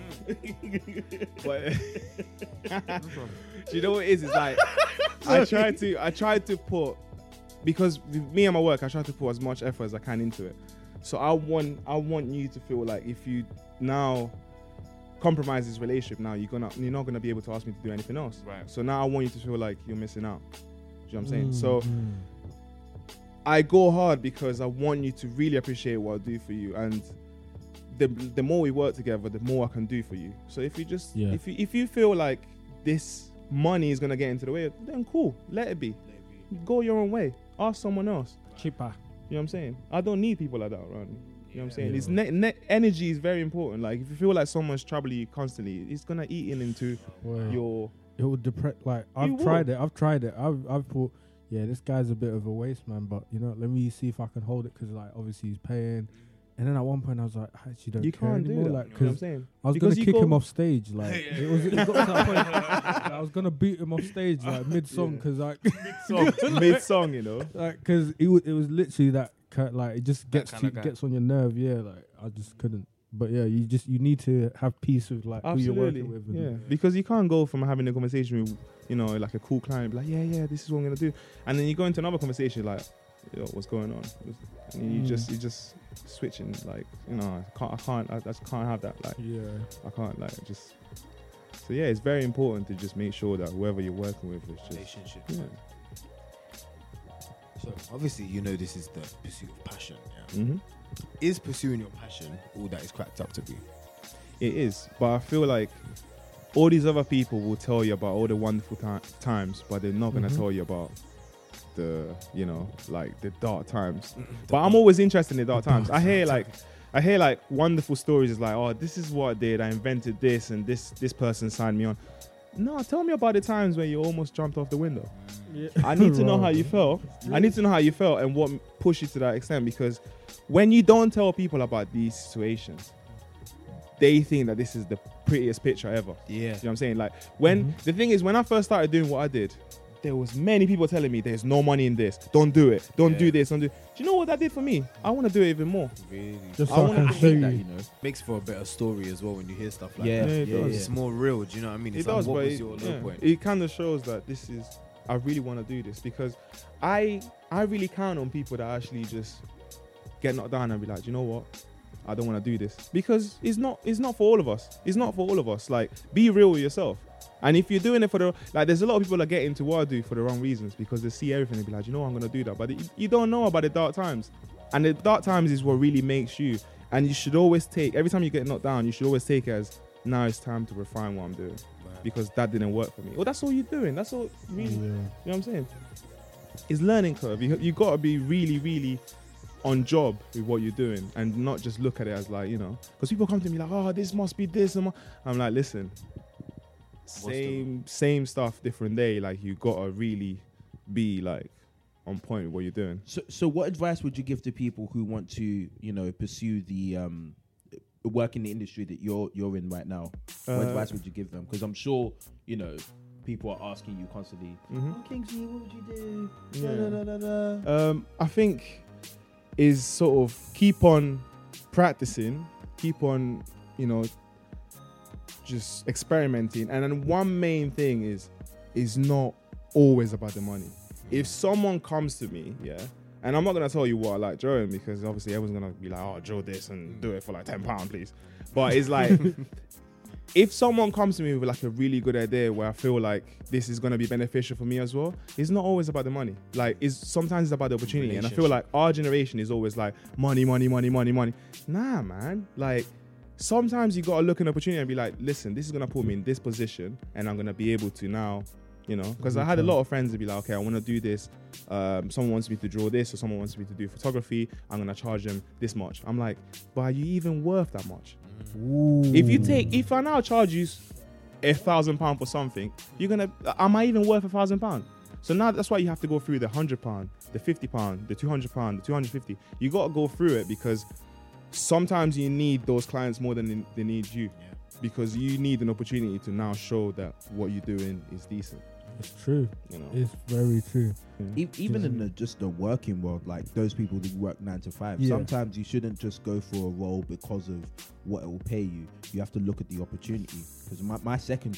But do you know what it is? It's like I try to I try to put because with me and my work, I try to put as much effort as I can into it. So I want I want you to feel like if you now compromise this relationship, now you're gonna you're not gonna be able to ask me to do anything else. Right. So now I want you to feel like you're missing out. Do you know what I'm saying? So Mm. I go hard because I want you to really appreciate what I do for you, and the the more we work together, the more I can do for you. So if you just Yeah. if you if you feel like this money is gonna get into the way, then cool, let it be. Go your own way. Ask someone else. Cheaper. You know what I'm saying? I don't need people like that around me. You know what I'm saying? Yeah. It's net, net energy is very important. Like if you feel like someone's troubling you constantly, it's gonna eat in into Well, your. it would depress. Like You I've will. tried it. I've tried it. I've I've thought, yeah, this guy's a bit of a waste man, but you know, let me see if I can hold it because like obviously he's paying. And then at one point I was like, I actually don't You care can't do anymore. that. Like, You know what I'm because saying? I was Because gonna you kick go- him off stage. Like it was. It got to that point. like, I was gonna beat him off stage like mid song because like Mid song, you know. like because it was it was literally that ki- like it just That gets kinda to, guy. gets on your nerve. Yeah, like I just couldn't. But yeah, you just you need to have peace with like who you're Absolutely. working with. and- Yeah, because you can't go from having a conversation with, you know, like a cool client, be like, yeah, yeah, this is what I'm gonna do, and then you go into another conversation like, yo, what's going on? And you Mm. just you just switching like, you know, I can't, I can't, I, I just can't have that. Like, Yeah. I can't like just. So yeah, it's very important to just make sure that whoever you're working with is just. Relationship. Yeah. So obviously, you know, this is the pursuit of passion. Yeah? Mm-hmm. Is pursuing your passion all that is cracked up to be? It is, but I feel like all these other people will tell you about all the wonderful ti- times, but they're not gonna Mhm. tell you about the, you know, like the dark times. But I'm always interested in the dark times. I hear like, I hear like wonderful stories. It's like, oh, this is what I did. I invented this, and this this person signed me on. No, tell me about the times where you almost jumped off the window. I need to know how you felt. I need to know how you felt and what pushed you to that extent, because when you don't tell people about these situations, they think that this is the prettiest picture ever. Yeah. You know what I'm saying? Like when Mhm. the thing is, when I first started doing what I did, there was many people telling me there's no money in this. Don't do it. Don't Yeah. do this. Don't do. Do you know what that did for me? I want to do it even more. Really? Just I so I, wanna can think show you. that, you know. Makes for a better story as well when you hear stuff like Yeah, that. Yeah, it yeah, does. yeah. It's more real. Do you know what I mean? It It's does, like, what but was it, your low yeah, point? it kind of shows that this is. I really want to do this because I I really count on people that actually just get knocked down and be like, "Do you know what? I don't want to do this," because it's not it's not for all of us. It's not for all of us. Like, be real with yourself. And if you're doing it for the like, there's a lot of people that get into what I do for the wrong reasons because they see everything and be like, "You know what? I'm gonna do that," but you, you don't know about the dark times, and the dark times is what really makes you. And you should always take every time you get knocked down, you should always take it as now it's time to refine what I'm doing because that didn't work for me. Well, that's all you're doing. That's all really. Yeah. You know what I'm saying? It's learning curve. You you got to be really, really on job with what you're doing and not just look at it as like, you know, because people come to me like, oh, this must be this. And I'm like, listen, same same stuff, different day. Like you got to really be like on point with what you're doing. So, so what advice would you give to people who want to, you know, pursue the um, work in the industry that you're you're in right now? What Uh, advice would you give them? Because I'm sure, you know, people are asking you constantly. Mhm. Oh, Kingsley, what would you do? Yeah. Da, da, da, da, da. Um, I think is sort of keep on practicing, keep on, you know, just experimenting. And then one main thing is, is not always about the money. If someone comes to me, yeah, and I'm not gonna tell you what I like drawing because obviously everyone's gonna be like, oh, draw this and do it for like ten pounds, please. But it's like, if someone comes to me with like a really good idea where I feel like this is gonna be beneficial for me as well, it's not always about the money. Like, it's sometimes it's about the opportunity. And I feel like our generation is always like money, money, money, money, money. Nah, man. Like, sometimes you gotta look at an opportunity and be like, listen, this is gonna put me in this position, and I'm gonna be able to now, you know, because I had a lot of friends that be like, okay, I want to do this. Um, someone wants me to draw this, or someone wants me to do photography. I'm gonna charge them this much. I'm like, but are you even worth that much? If you take, if I now charge you a thousand pound for something, you're gonna, am I even worth a thousand pound? So now that's why you have to go through the hundred pound, the fifty pound, the two hundred pound, the two hundred fifty. You got to go through it because sometimes you need those clients more than they, they need you, because you need an opportunity to now show that what you're doing is decent. It's true. You know, It's very true. E- even in the, just the working world, like those people that work nine to five, Yeah. sometimes you shouldn't just go for a role because of what it will pay you. You have to look at the opportunity. Because my, my second job,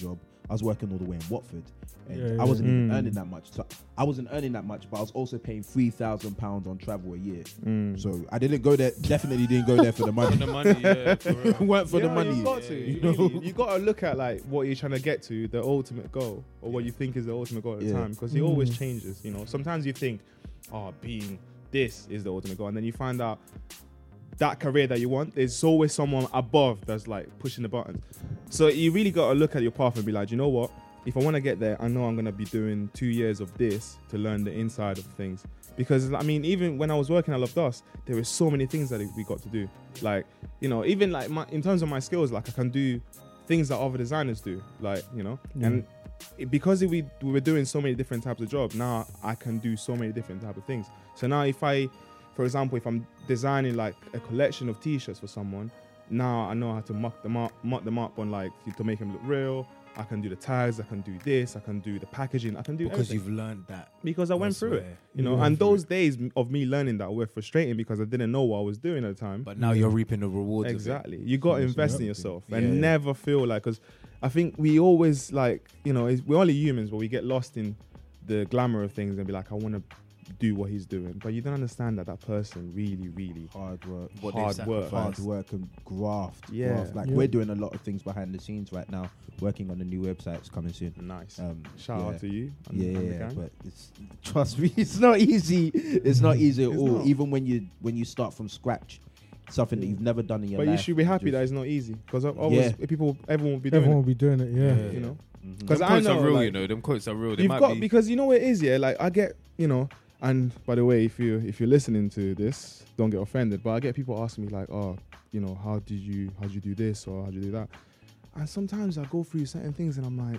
I was working all the way in Watford, and Yeah, yeah. I wasn't even Mm. earning that much. So I wasn't earning that much, but I was also paying three thousand pounds on travel a year. Mm. So I didn't go there. Definitely didn't go there for the money. For the money, yeah. For real. Weren't for Yeah, the money. You got to. Yeah, You, you know? really- you got to look at like what you're trying to get to, the ultimate goal, or what you think is the ultimate goal at the Yeah. time, because it Mm. always changes. You know, sometimes you think, oh, being this is the ultimate goal, and then you find out that career that you want, there's always someone above that's like pushing the button. So you really got to look at your path and be like, you know what? If I want to get there, I know I'm going to be doing two years of this to learn the inside of things. Because I mean, even when I was working at Love Dust, there were so many things that we got to do. Like, you know, even like my, in terms of my skills, like I can do things that other designers do. Like, you know, Yeah. and it, because we we were doing so many different types of jobs, now I can do so many different type of things. So now if I, for example, if I'm designing like a collection of T-shirts for someone, now I know how to muck them up, muck them up on like to make them look real. I can do the tags, I can do this, I can do the packaging, I can do Because everything. you've learned that. Because I went through it, elsewhere. you know. Yeah. And those days of me learning that were frustrating because I didn't know what I was doing at the time. But now you're reaping the rewards. Exactly, you got to Yes, invest yeah. in yourself Yeah. and never feel like, because I think we always like, you know, it's- we're only humans, but we get lost in the glamour of things and be like, I want to do what he's doing, but you don't understand that that person really, really Hard work. What they've hard work. sacrificed. Hard work and graft. Yeah. graft. Like Yeah. we're doing a lot of things behind the scenes right now, working on a new website. It's coming soon. Nice. Um, Shout yeah. out to you. and- Yeah, and the yeah, gang. but it's trust me, it's not easy. It's not easy at It's all. not. Even when you when you start from scratch, something that you've never done in your But life. you should be happy just- that it's not easy, because always people, everyone will be doing Everyone will it. be doing it. Yeah. Yeah. You know, Mhm. because Them I quotes know are real, like, you know. Them quotes are real. They you've might got be. because you know what it is, yeah. Like I get, you know, and by the way, if you if you're listening to this, don't get offended. But I get people asking me like, oh, you know, how did you how did you do this or how did you do that? And sometimes I go through certain things and I'm like,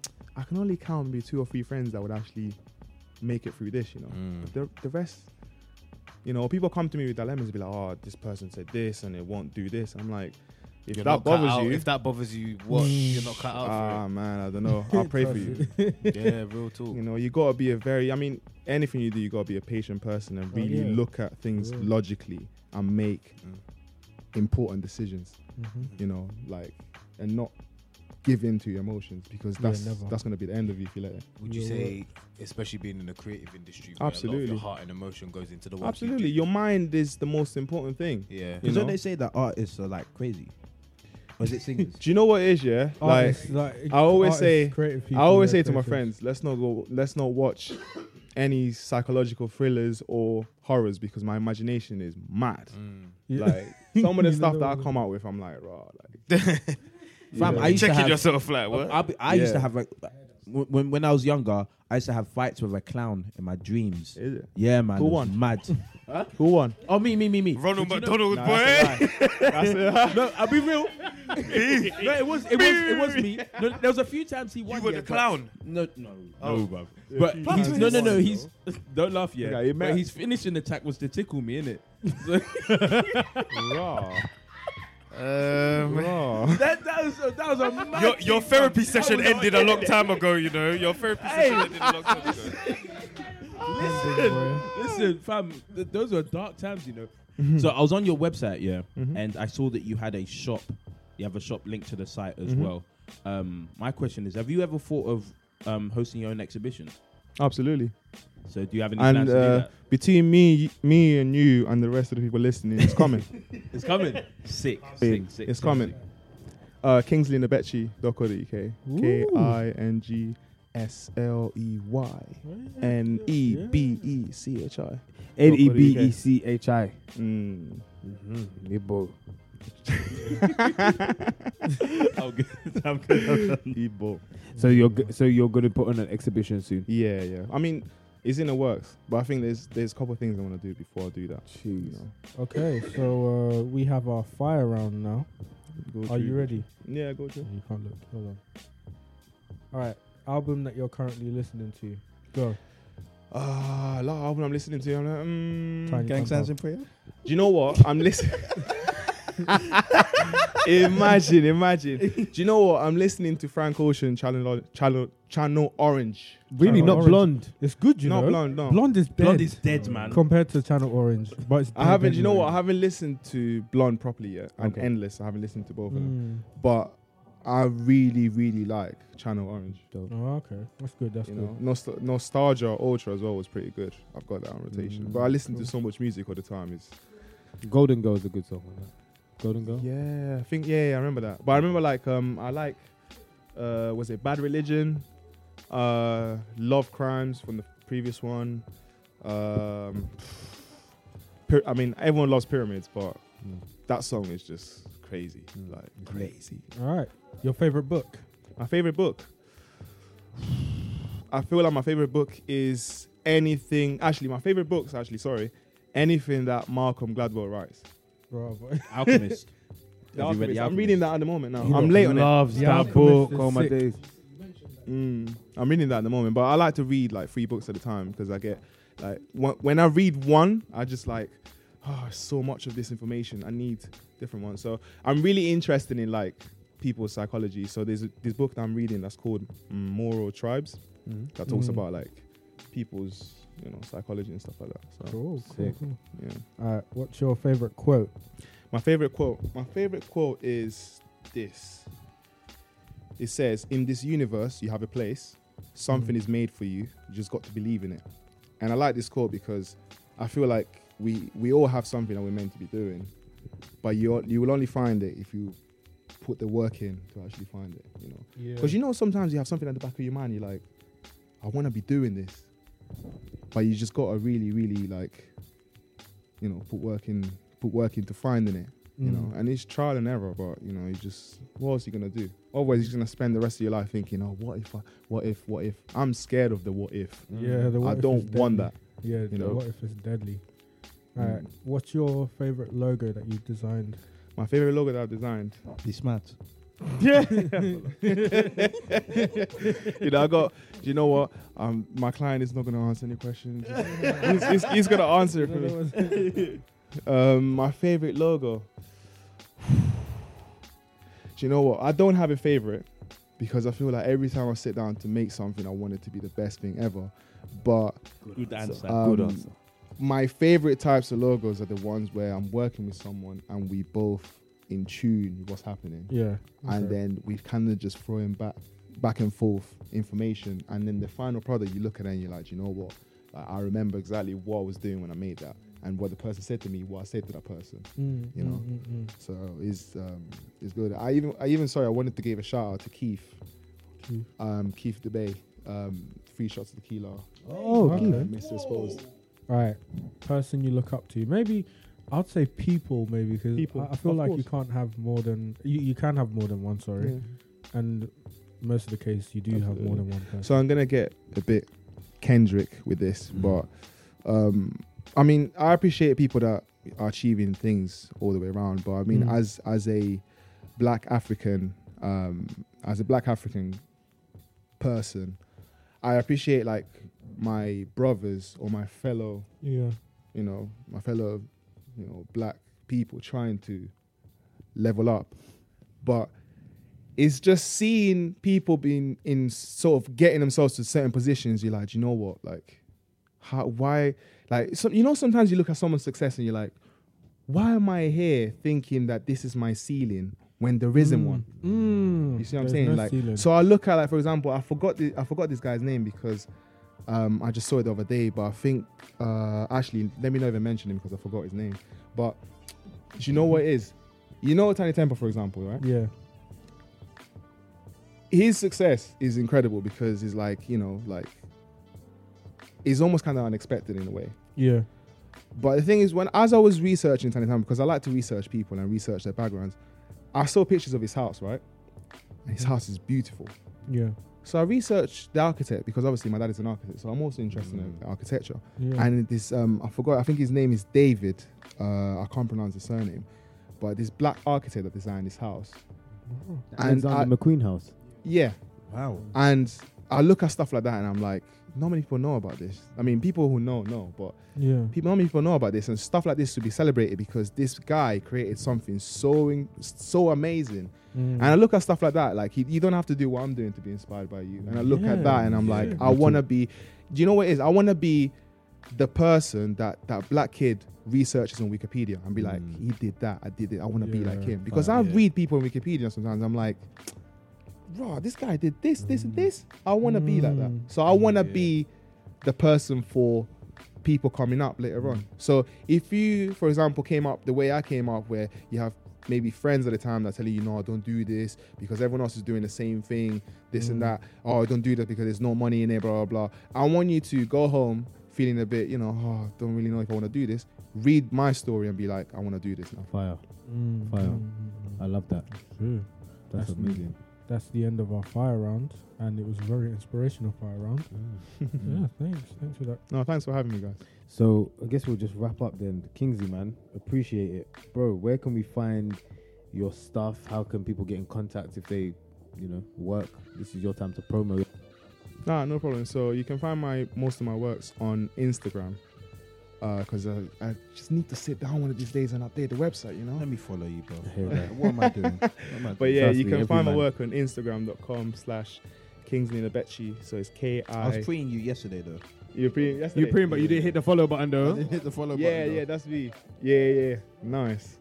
I can only count maybe two or three friends that would actually make it through this, you know. Mm. But the the rest, you know, people come to me with dilemmas and be like, oh, this person said this and it won't do this. I'm like, if You're that not cut bothers out- you, If that bothers you, what? Mm. You're not cut out ah man, I don't know. I'll pray for you. for it. Yeah, real talk. You know, you gotta be a very. I mean, anything you do, you gotta be a patient person and Oh, really yeah. look at things Yeah. logically and make Mm. important decisions. Mhm. You know, like and not give in to your emotions, because Yeah, that's never. that's gonna be the end of you if you let it. Would you You're say, especially being in the creative industry, where a lot of Absolutely. your heart and emotion goes into the work you Absolutely, do? your mind is the most important thing. Yeah. You Because know? don't they say that artists are like crazy? Or is it singers? Do you know what it is? Yeah, like Artists, like I always artists, say- creative I people, always they're say to my creative. friends, let's not go, let's not watch any psychological thrillers or horrors, because my imagination is mad. Mm. Yeah. Like some of the You stuff know that I what? come out with, I'm like, raw. Like, Fam, yeah. I used to Checking have, yourself, like what? I, I used to Yeah. have like when when I was younger, I used to have fights with a clown in my dreams. Is it? Yeah, man. Who it was won? Mad. Who won? Oh, me, me, me, me. Ronald But you know- McDonald, Nah, boy. that's a lie. That's a- No, I'll be real. no, it was it was it was me. No, there was a few times he won. You were yeah, the but- clown. No, no, Oh. no, bruv. Yeah, But few he's, times no, he no, no. won, He's don't laugh yet. Okay, you but mad. his finishing attack was to tickle me, innit? Raw. Um, Raw. that that was a, that was a mad your your thing, therapy bruv. session That was ended a long time ago. You know, your therapy Hey. session ended a long time ago. Listen, listen, fam. Th- those were dark times, you know. So I was on your website, yeah, Mhm. and I saw that you had a shop. You have a shop linked to the site as Mhm. well. Um, my question is: have you ever thought of um, hosting your own exhibition? Absolutely. So do you have any And plans to do uh, that? between me, me and you, and the rest of the people listening, it's coming. It's coming. Sick, sick, sick. It's sick, coming. sick. Uh, Kingsley Nabechi dot co dot U K. K I N G S L E Y N E B E C H I. N E B E C H I. Mm. Mm-hmm. Ebo. I'm good. I'm good. Ebo. So you're go- so you're gonna put on an exhibition soon. Yeah, yeah. I mean, it's in the works, but I think there's there's a couple of things I want to do before I do that. You Jeez. know, Okay, so uh, we have our fire round now. go Are through- you ready? Yeah, go through. You can't look. Hold on. All right, album that you're currently listening to. Go. Ah, uh, album I'm listening to. I'm like, mm, Tiny Gang Pump Signs Up. in Prayer. Do you know what? I'm listening. imagine, imagine. Do you know what? I'm listening to Frank Ocean, Channel, Channel, Channel Orange. Really, Channel not Orange. blonde. It's good, you Not know. blonde, no. Blonde is dead. Blonde is dead, man. compared to Channel Orange, but it's I dead haven't. You know anyway. what? I haven't listened to Blonde properly yet, and Okay. Endless. I haven't listened to both of them. Mm. But I really, really like Channel Orange. Oh, okay. That's good. That's You good. know, Nost- Nostalgia Ultra as well was pretty good. I've got that on rotation. Mm, but I listen cool. to so much music all the time. It's Golden Girl is a good song. Man. Golden Girl. yeah, I think yeah, yeah, I remember that. But I remember like um, I like uh, was it Bad Religion, uh, Love Crimes from the previous one. Um, Py- I mean, everyone loves Pyramids, but Mm. that song is just crazy, Mm. like crazy. All right. Your favorite book? My favorite book. I feel like my favorite book is anything. Actually, my favorite books. Actually, sorry, anything that Malcolm Gladwell writes. Bravo. Alchemist. The Have you read Alchemist. The I'm reading that at the moment now. He I'm late on it. Loves The that Alchemist book. is All my sick. days. Mm, I'm reading that at the moment, but I like to read like three books at a time because I get like wh- when I read one, I just like oh, so much of this information. I need different ones. So I'm really interested in like people's psychology. So there's a, this book that I'm reading that's called mm, Moral Tribes Mm. that talks Mm. about like people's you know psychology and stuff like that. So Cool. Cool. Sick. cool. yeah. All right. What's your favorite quote? My favorite quote. My favorite quote is this. It says, "In this universe, you have a place. Something Mm. is made for you. You just got to believe in it." And I like this quote because I feel like we we all have something that we're meant to be doing, but you you will only find it if you put the work in to actually find it. You know, Yeah. because you know sometimes you have something at the back of your mind. You're like, I want to be doing this, but you just got to really, really like, you know, put work in, put work into finding it. You Mm. know, and it's trial and error, but you know, you just what else are you gonna do? Otherwise, you're gonna spend the rest of your life thinking, oh, what if, I, what if, what if? I'm scared of the what if. Yeah. The what I if don't is want deadly. that. Yeah. you the know. what if it's deadly? All right. Mm. What's your favorite logo that you've designed? My favorite logo that I've designed. This mad. Yeah. you know, I got. Do you know what? Um, my client is not gonna answer any questions. he's, he's, he's gonna answer it for me. Um, my favorite logo. Do you know what? I don't have a favorite because I feel like every time I sit down to make something, I want it to be the best thing ever. But Good answer. um, Good answer. my favorite types of logos are the ones where I'm working with someone and we both in tune with what's happening, Yeah. and okay. then we kind of just throw in back, back and forth information, and then the final product you look at it and you're like, you know what? Like, I remember exactly what I was doing when I made that, and what the person said to me, what I said to that person. Mm, you know. mm, mm, mm. So it's um, it's good. I even I even sorry I wanted to give a shout out to Keith, Keith. um, Keith DeBay, um, three shots of tequila, Oh, uh, okay. Mister Exposed. All right. Person you look up to. Maybe I'd say people, maybe because People, I, I feel of like course. you can't have more than you, you can have more than one. Sorry, and most of the case you do have more than one person. So I'm gonna get a bit Kendrick with this, Mm. but um, I mean I appreciate people that are achieving things all the way around. But I mean Mm. as as a black African, um, as a black African person, I appreciate like my brothers or my fellow, yeah. you know, my fellow, you know, black people trying to level up, but it's just seeing people being in sort of getting themselves to certain positions. You're like, you know what, like, how, why, like, so, you know, sometimes you look at someone's success and you're like, why am I here thinking that this is my ceiling when there isn't Mm. one? Mm. You see what I'm There's saying? no Like, ceiling. so I look at, like, for example, I forgot the, I forgot this guy's name because um, I just saw it the other day. But I think uh, actually, let me not even mention him because I forgot his name. But do you know what it is? You know Tiny Temper, for example, right? Yeah. His success is incredible because he's like, you know, like, it's almost kind of unexpected in a way. Yeah. But the thing is, when as I was researching Tiny Temper, because I like to research people and research their backgrounds, I saw pictures of his house, right? And his house is beautiful. Yeah. So I researched the architect because obviously my dad is an architect, so I'm also interested in architecture. Yeah. And this, um, I forgot, I think his name is David. Uh, I can't pronounce his surname, but this black architect that designed his house. And Alexander I- McQueen house. Yeah, Wow. and I look at stuff like that and I'm like, not many people know about this. I mean, people who know know, but Yeah. people, not many people know about this, and stuff like this should be celebrated because this guy created something so in, so amazing. Mm. And I look at stuff like that, like he, you don't have to do what I'm doing to be inspired by you. And I look Yeah, at that and I'm like, yeah. I want to be. Do you know what it is? I want to be the person that that black kid researches on Wikipedia and be like, Mm. he did that, I did it. I want to be Yeah, like him because fine, I yeah. read people on Wikipedia sometimes. I'm like, raw, this guy did this, this, and this. I want to be like that. Mm. So I want to Yeah. be the person for people coming up later on. So if you, for example, came up the way I came up, where you have maybe friends at the time that tell you, no, don't do this because everyone else is doing the same thing, this and that. Oh, don't do that because there's no money in there, blah, blah, blah. I want you to go home feeling a bit, you know, oh, don't really know if I want to do this. Read my story and be like, I want to do this now. Fire. Mm, Fire. mm, mm, I love that. True. That's, That's amazing. That's the end of our fire round, and it was a very inspirational fire round. Yeah, thanks. Thanks for that. No, thanks for having me, guys. So I guess we'll just wrap up then. Kingsley, man, appreciate it, bro. Where can we find your stuff? How can people get in contact if they, you know, work? This is your time to promo it. Nah, no problem. So you can find my most of my works on Instagram, because uh, I, I just need to sit down one of these days and update the website, you know. Let me follow you, bro. I hear that. What am I doing? What am I But doing? yeah, Trust you me, can every find my man. work on Instagram.com slash Kingsley Nabechi. So it's K I was I. preing you yesterday, though. You're pre. You're praying, but you didn't hit the follow button I though. didn't hit the follow Yeah, button. yeah, that's me. Yeah, yeah. Nice.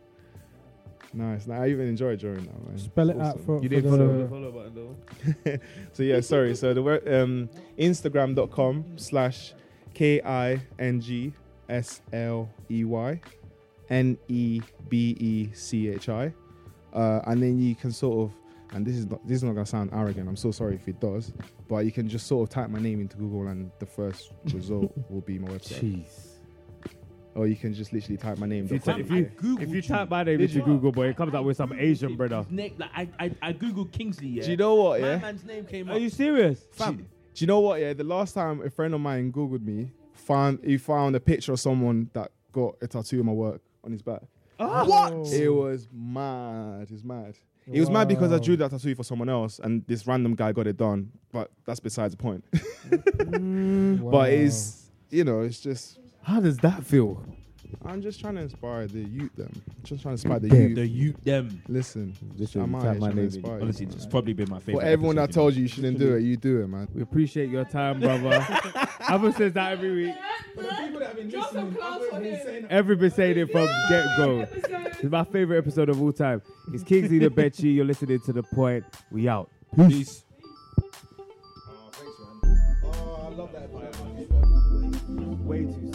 Nice. Now I even enjoy drawing now, man. Spell it It's out awesome. for, You for didn't the follow the follow button though. So yeah, sorry. So the word um Instagram.com slash K I N G S L E Y N E B E C H I. Uh, and then you can sort of, and this is not this is not gonna sound arrogant, I'm so sorry if it does, but you can just sort of type my name into Google and the first result will be my website. Jeez. Or you can just literally type my name. If you, dot com. ty- if you, Googled if you you. type my name Did into you? Google, boy, it comes up with some Asian brother. His name, like, I, I, I googled Kingsley. Yeah. Do you know what, My yeah? man's name came Are up. you serious? Do, do you know what, yeah? The last time a friend of mine Googled me, found he found a picture of someone that got a tattoo of my work on his back. What? It was mad. It's mad. It was mad because I drew that tattoo for someone else, and this random guy got it done. But that's besides the point. Wow. But it's, you know, it's just, How does that feel? I'm just trying to inspire the youth. Them, just trying to inspire the Yeah, youth. The you them. Listen, Literally, I'm out type here my trying to name in. inspire you. Honestly, it's probably been my favorite. For everyone that episode, told you you shouldn't do it, you do it, man. We appreciate your time, brother. Abba says that every week. For the people that have been listening, I've been saying Every been saying it from get go. It's my favorite episode of all time. It's Kingsley the Betchy. You're listening to The Point. We out. Peace. Oh, thanks, man. Oh, I love that. Way too